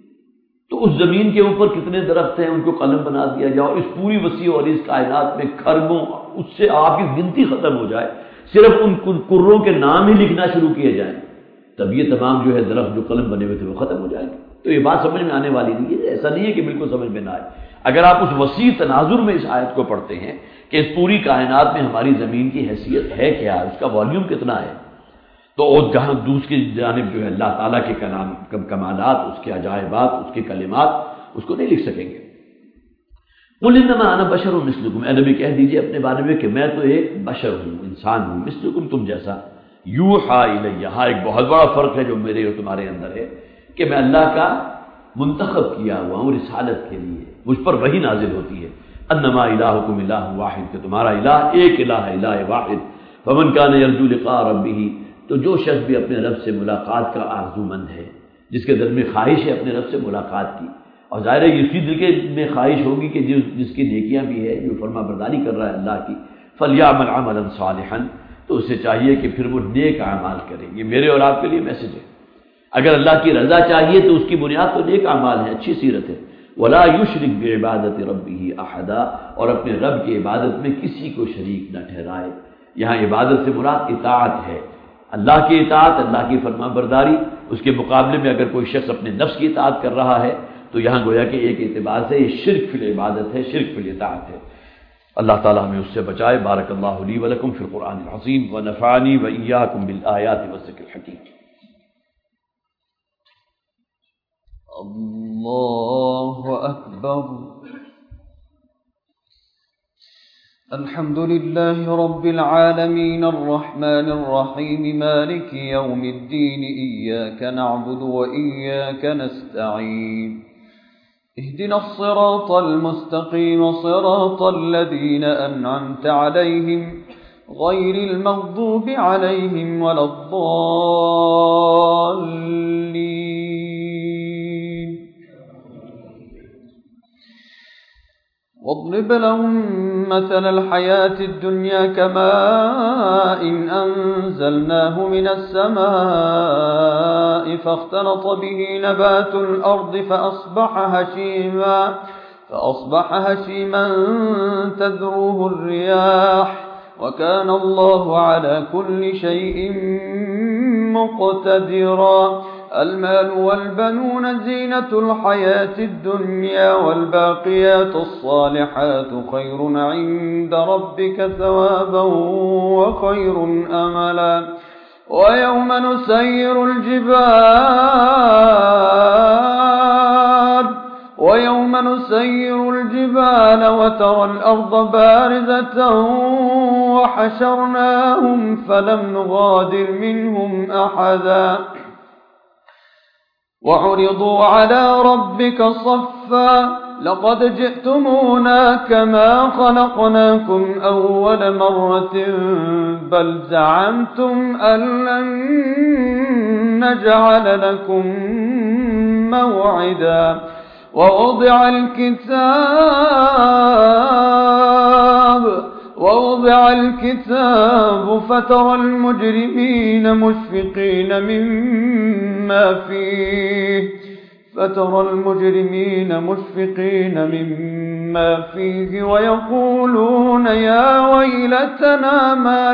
تو اس زمین کے اوپر کتنے درخت ہیں، ان کو قلم بنا دیا جائے، اور اس پوری وسیع اور اس کائنات میں کھربوں، اس سے آپ کی گنتی ختم ہو جائے، صرف ان کروں کے نام ہی لکھنا شروع کیے جائیں، تب یہ تمام جو ہے درخت جو قلم بنے ہوئے تھے وہ ختم ہو جائیں گے۔ تو یہ بات سمجھ میں آنے والی نہیں ہے، ایسا نہیں ہے کہ بالکل سمجھ میں نہ آئے۔ اگر آپ اس وسیع تناظر میں اس آیت کو پڑھتے ہیں کہ اس پوری کائنات میں ہماری زمین کی حیثیت ہے کیا، اس کا والیوم کتنا ہے، تو جہاں دوسری جانب جو ہے اللہ تعالیٰ کے کمالات، اس کے عجائبات، اس کے کلمات، اس کو نہیں لکھ سکیں گے۔ قل انما انا بشر مثلکم، اے نبی کہہ دیجئے اپنے بارے میں کہ میں تو ایک بشر ہوں، انسان ہوں، مثلکم، تم جیسا، یوحا الیہ، ہاں ایک بہت بڑا فرق ہے جو میرے اور تمہارے اندر ہے کہ میں اللہ کا منتخب کیا ہوا ہوں رسالت کے لیے، مجھ پر وحی نازل ہوتی ہے۔ انما الہکم الہ واحد، کہ تمہارا الہ ایک الہ ہے، الہ واحد۔ فمن کان یرجو لقاء ربہ، تو جو شخص بھی اپنے رب سے ملاقات کا آرزو مند ہے، جس کے دل میں خواہش ہے اپنے رب سے ملاقات کی، اور ظاہر ہے اسی دل کے میں خواہش ہوگی کہ جس کی نیکیاں بھی ہے، جو فرما برداری کر رہا ہے اللہ کی، فلیعمل عملا صالحا، تو اسے چاہیے کہ پھر وہ نیک اعمال کرے۔ یہ میرے اور آپ کے لیے میسج ہے۔ اگر اللہ کی رضا چاہیے تو اس کی بنیاد تو نیک اعمال ہے، اچھی سیرت ہے۔ ولا یشرک بعبادت ربہ احدا، اور اپنے رب کی عبادت میں کسی کو شریک نہ ٹھہرائے۔ یہاں عبادت سے مراد اطاعت ہے، اللہ کی اطاعت، اللہ کی فرما برداری۔ اس کے مقابلے میں اگر کوئی شخص اپنے نفس کی اطاعت کر رہا ہے تو یہاں گویا کہ ایک اعتبار سے یہ شرک فی العبادت ہے، شرک فی الاطاعت ہے۔ اللہ تعالیٰ ہمیں اس سے بچائے۔ بارک اللہ لی ولکم فی القرآن العظیم ونفعنی وإیاکم بالآیات والذکر الحکیم۔ اللہ اکبر۔ الحمد لله رب العالمين الرحمن الرحيم مالك يوم الدين إياك نعبد وإياك نستعين اهدنا الصراط المستقيم صراط الذين أنعمت عليهم غير المغضوب عليهم ولا الضالين واضرب لهم مثل الحياة الدنيا كماء أنزلناه من السماء فاختلط به نبات الأرض فأصبح هشيما تذروه الرياح وكان الله على كل شيء مقتدرا. المال والبنون زينة الحياة الدنيا، والباقيات الصالحات خير عند ربك ثوابا وخير أملا. ويوم نسير الجبال وترى الأرض بارزة وحشرناهم فلم نغادر منهم أحدا وعرضوا على ربك صفا لقد جئتمونا كما خلقناكم أول مرة بل زعمتم أن لن نجعل لكم موعدا. ووضع الكتاب فترى المجرمين مشفقين مما فيه ويقولون يا ويلتنا ما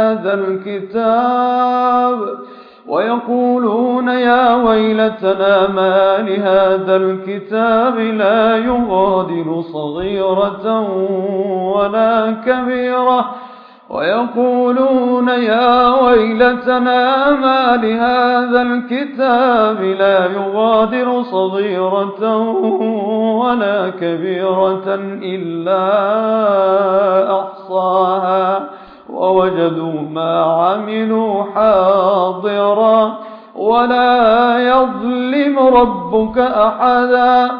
لهذا الكتاب لا يغادر صغيرة ولا كبيرة إلا أحصاها ووجدوا ما عملوا حاضرا ولا يظلم ربك أحدا.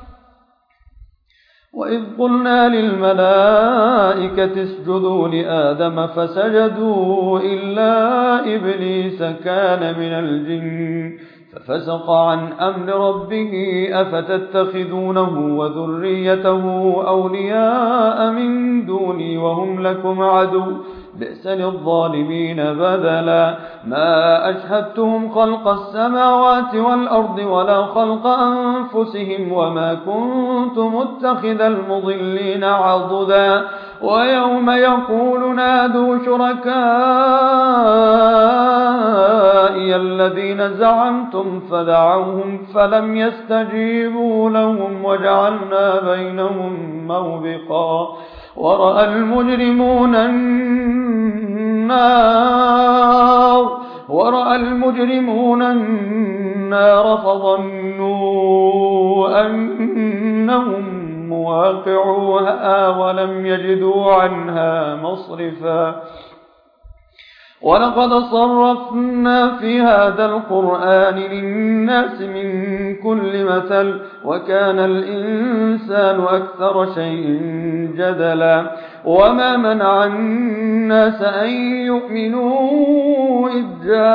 وإذ قلنا للملائكة اسجدوا لآدم فسجدوا إلا إبليس كان من الجن ففسق عن أمر ربه أفتتخذونه وذريته أولياء من دوني وهم لكم عدو بئس للظالمين بدلا. ما أشهدتهم خلق السماوات والأرض ولا خلق أنفسهم وما كنت متخذ المضلين عضدا. ويوم يقول نادوا شركائي الذين زعمتم فدعوهم فلم يستجيبوا لهم وجعلنا بينهم موبقا. ورأى المجرمون النار فظنوا أنهم مواقعوها ولم يجدوا عنها مصرفا. ولقد صرفنا في هذا القرآن للناس من كل مثل وكان الإنسان أكثر شيء جدلا. وما منع الناس أن يؤمنوا إذ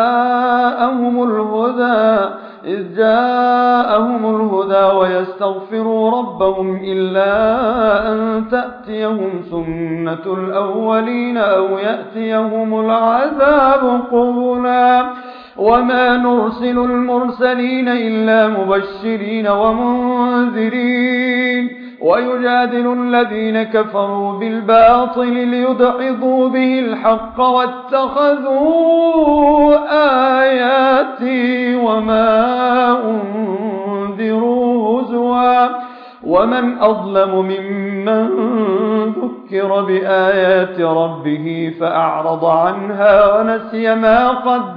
جاءهم الهدى ويستغفروا ربهم إلا أن تأتيهم سنة الأولين أو يأتيهم العذاب قبلا. وما نرسل المرسلين إلا مبشرين ومنذرين ويجادل الذين كفروا بالباطل ليدحضوا به الحق واتخذوا آياتي وما أنذروا هزوا. ومن أظلم ممن ذكر بآيات ربه فأعرض عنها ونسي ما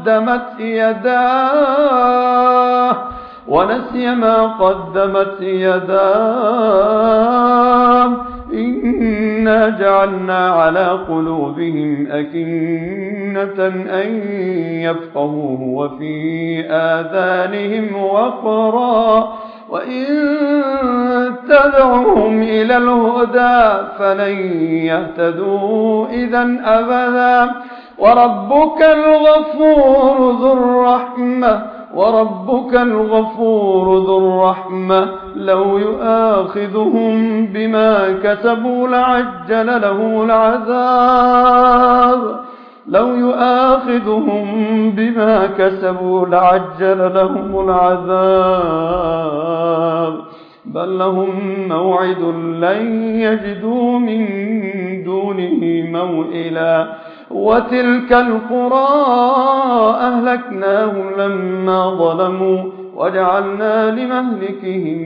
قدمت يداه إنا جعلنا على قلوبهم أكنة أن يفقهوه وفي آذانهم وقرا وإن تدعوهم إلى الهدى فلن يهتدوا إذا أبدا. وربك الغفور ذو الرحمة لو يؤاخذهم بما كسبوا لعجل لهم العذاب بل لهم موعد لن يجدوا من دونه موئلا وتلك القرى أهلكناهم لما ظلموا وجعلنا لمهلكهم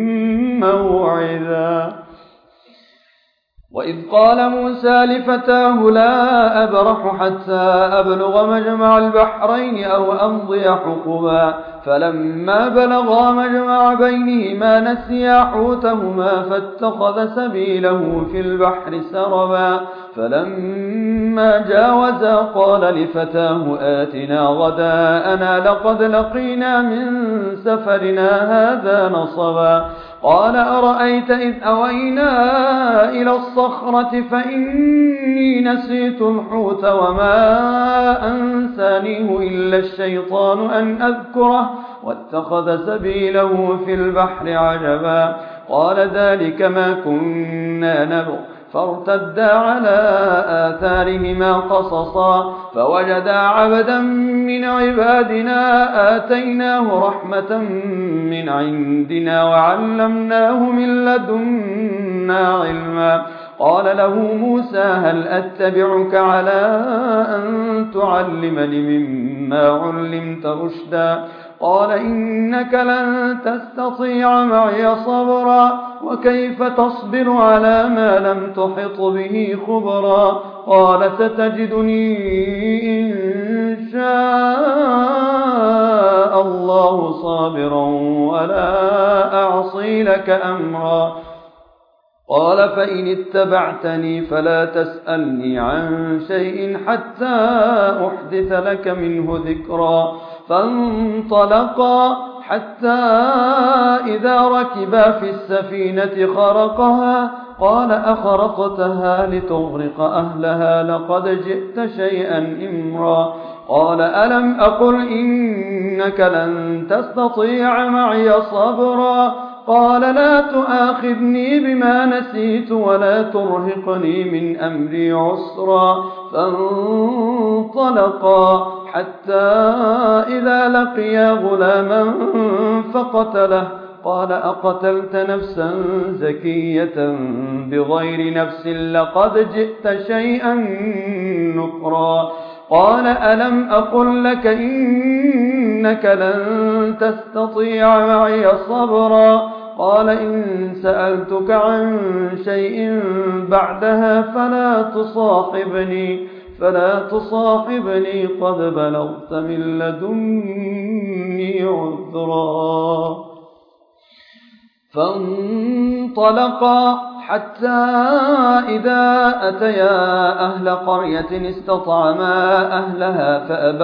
موعدا وإذ قال موسى لفتاه لا أبرح حتى أبلغ مجمع البحرين أو أمضي حقبا فلما بلغا مجمع بينهما نسيا حوتهما فاتخذ سبيله في البحر سربا فلما جاوزا قال لفتاه آتنا غداءنا لقد لقينا من سفرنا هذا نصبا قال أرأيت إذ أوينا إلى الصخرة فإني نسيت الحوت وما أنسانيه إلا الشيطان أن أذكره واتخذ سبيله في البحر عجبا قال ذلك ما كنا نبغ فارتدا على آثارهما قصصا فوجدا عبدا من عبادنا آتيناه رحمة من عندنا وعلمناه من لدنا علما قال له موسى هل أتبعك على أن تعلمني مما علمت رشدا قال إنك لن تستطيع معي صبرا وكيف تصبر على ما لم تحط به خبرا قال ستجدني إن شاء الله صابرا ولا أعصي لك أمرا قال فإن اتبعتني فلا تسألني عن شيء حتى أحدث لك منه ذكرا فانطلقا حتى إذا ركبا في السفينة خرقها قال أخرقتها لتغرق أهلها لقد جئت شيئا إمرا قال ألم أقل إنك لن تستطيع معي صبرا قال لا تؤاخذني بما نسيت ولا ترهقني من أمري عسرا فانطلقا حتى إذا لقيا غلاما فقتله قال أقتلت نفسا زكية بغير نفس لقد جئت شيئا نكرا قال ألم أقل لك إنك لن تستطيع معي صبرا قال إن سألتك عن شيء بعدها فلا تصاحبني قد بلغت من لدني عذرا فانطلقا حتى إذا أتيا أهل قرية استطعما أهلها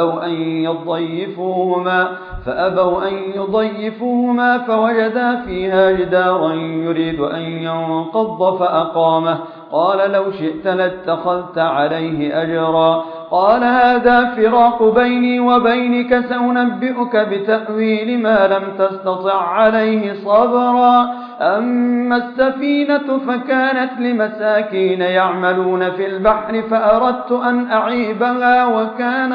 فأبوا أن يضيفوهما فوجدا فيها جدارا يريد أن ينقض فأقامه قال لو شئت لاتخذت عليه أجرا قال هذا فراق بيني وبينك سأنبئك بتأويل ما لم تستطع عليه صبرا أما السفينة فكانت لمساكين يعملون في البحر فأردت أن أعيبها وكان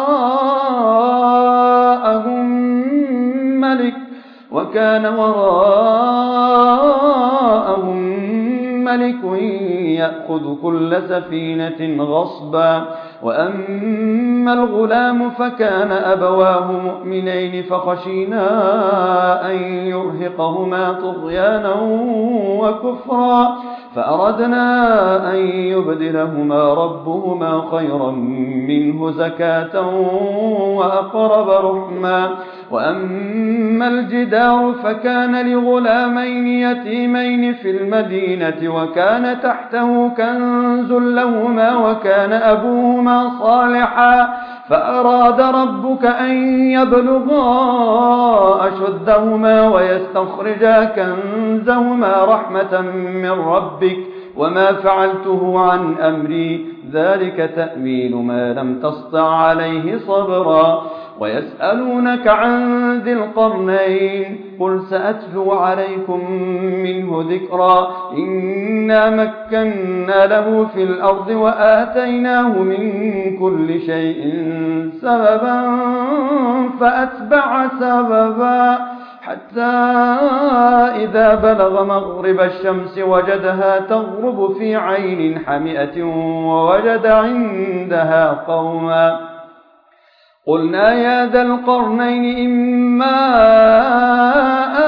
وراءهم ملك يأخذ كل سفينة غصبا وأما الغلام فكان أبواه مؤمنين فخشينا أن يرهقهما طغيانا وكفرا فأردنا أن يبدلهما ربهما خيرا منه زكاة وأقرب رحما وأما الجدار فكان لغلامين يتيمين في المدينة وكان تحته كنز لهما وكان أبوهما صالحا فأراد ربك أن يبلغا أشدهما ويستخرجا كنزهما رحمة من ربك وما فعلته عن أمري ذلك تأويل ما لم تسطع عليه صبرا ويسألونك عن ذي القرنين قل سأتلو عليكم منه ذكرا إنا مكنا له في الأرض وآتيناه من كل شيء سببا فأتبع سببا حتى إذا بلغ مغرب الشمس وجدها تغرب في عين حمئة ووجد عندها قوما قلنا يا ذا القرنين إما أن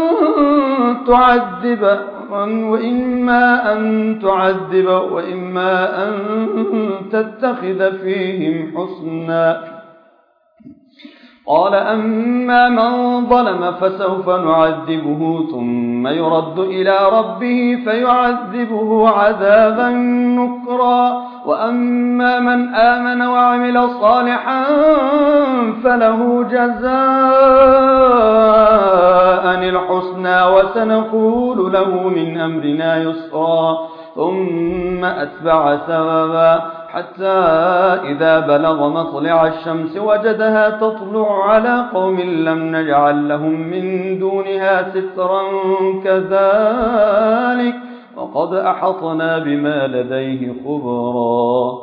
تعذب وإما أن تتخذ فيهم حسنا. قال أما من ظلم فسوف نعذبه ثم يرد إلى ربه فيعذبه عذابا نكرا وأما من آمن وعمل صالحا فله جزاء الحسنى وسنقول له من أمرنا يسرا ثم أتبع سببا حتى إذا بلغ مطلع الشمس وجدها تطلع على قوم لم نجعل لهم من دونها سترا كذلك وقد أحطنا بما لديه خبرا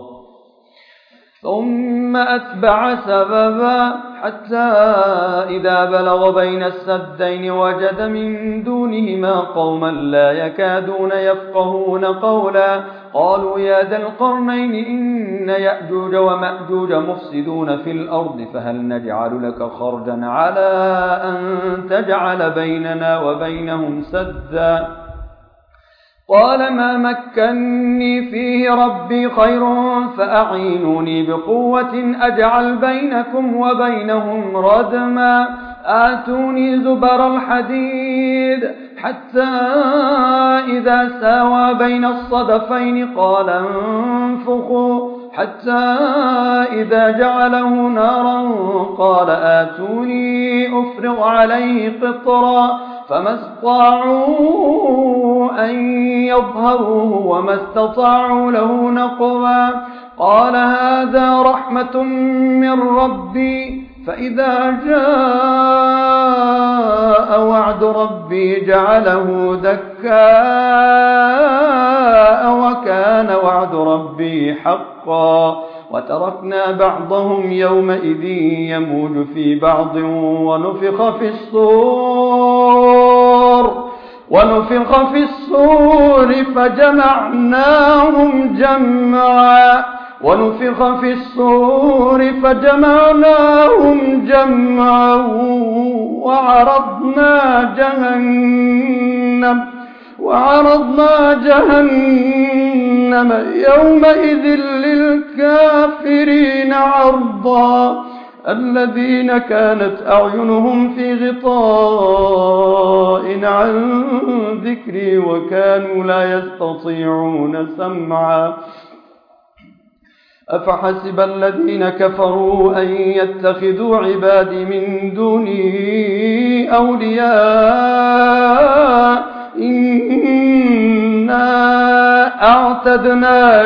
ثم أتبع سببا حتى إذا بلغ بين السدين وجد من دونهما قوما لا يكادون يفقهون قولا قالوا يا ذا القرنين إن يأجوج ومأجوج مفسدون في الأرض فهل نجعل لك خرجا على أن تجعل بيننا وبينهم سدا قال ما مكني فيه ربي خير فأعينوني بقوة أجعل بينكم وبينهم ردما آتوني زبر الحديد حتى إذا ساوى بين الصدفين قال انفخوا حتى إذا جعله نارا قال آتوني أفرغ عليه قطرا فما استطاعوا أن يظهروه وما استطاعوا له نقبا قال هذا رحمة من ربي فإذا جاء وعد ربي جعله دكاء وكان وعد ربي حقا وتركنا بعضهم يومئذ يموج في بعض ونفخ في الصور فجمعناهم جمعا وعرضنا جهنم يومئذ للكافرين عرضا الذين كانت أعينهم في غطاء عن ذكري وكانوا لا يستطيعون سمعا أفحسب الذين كفروا أن يتخذوا عبادي من دوني أولياء إنا أعتدنا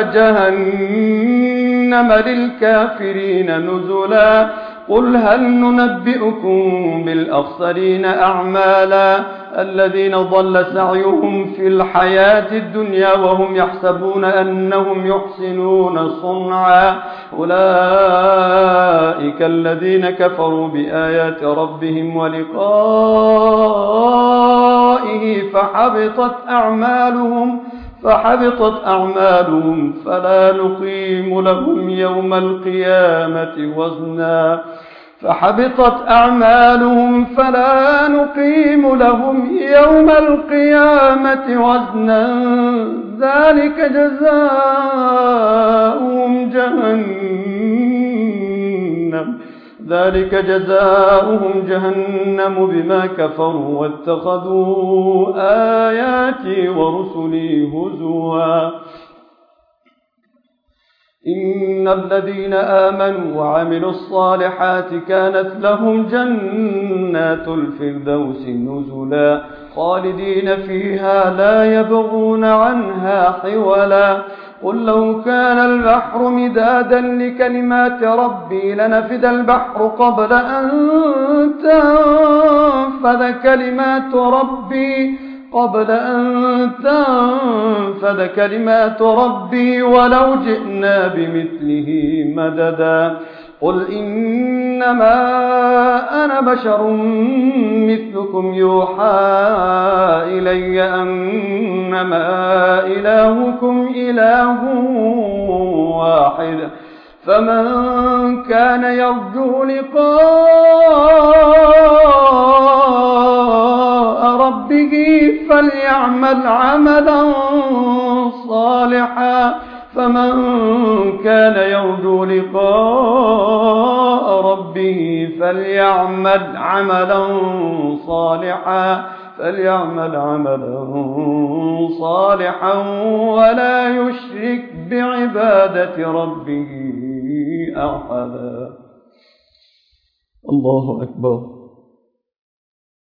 جهنم للكافرين نزلا قل هل ننبئكم بالأخسرين أعمالا الذين ضل سعيهم في الحياة الدنيا وهم يحسبون أنهم يحسنون صنعا أولئك الذين كفروا بآيات ربهم ولقائه فحبطت أعمالهم فلا نقيم لهم يوم القيامة وزنا ذلك جزاؤهم جهنم بما كفروا واتخذوا آياتي ورسلي هزوا إن الذين آمنوا وعملوا الصالحات كانت لهم جنات الفردوس نزلا خالدين فيها لا يبغون عنها حولا قل لو كان البحر مدادا لكلمات ربي لنفد البحر قبل أن تنفد كلمات ربي ولو جئنا بمثله مددا قل إنما أنا بشر مثلكم يوحى إلي أنما إلهكم إله واحد فمن كان يرجو لقاء ربه فليعمل عملا صالحا ولا يشرك بعبادة ربه أحدا. الله أكبر.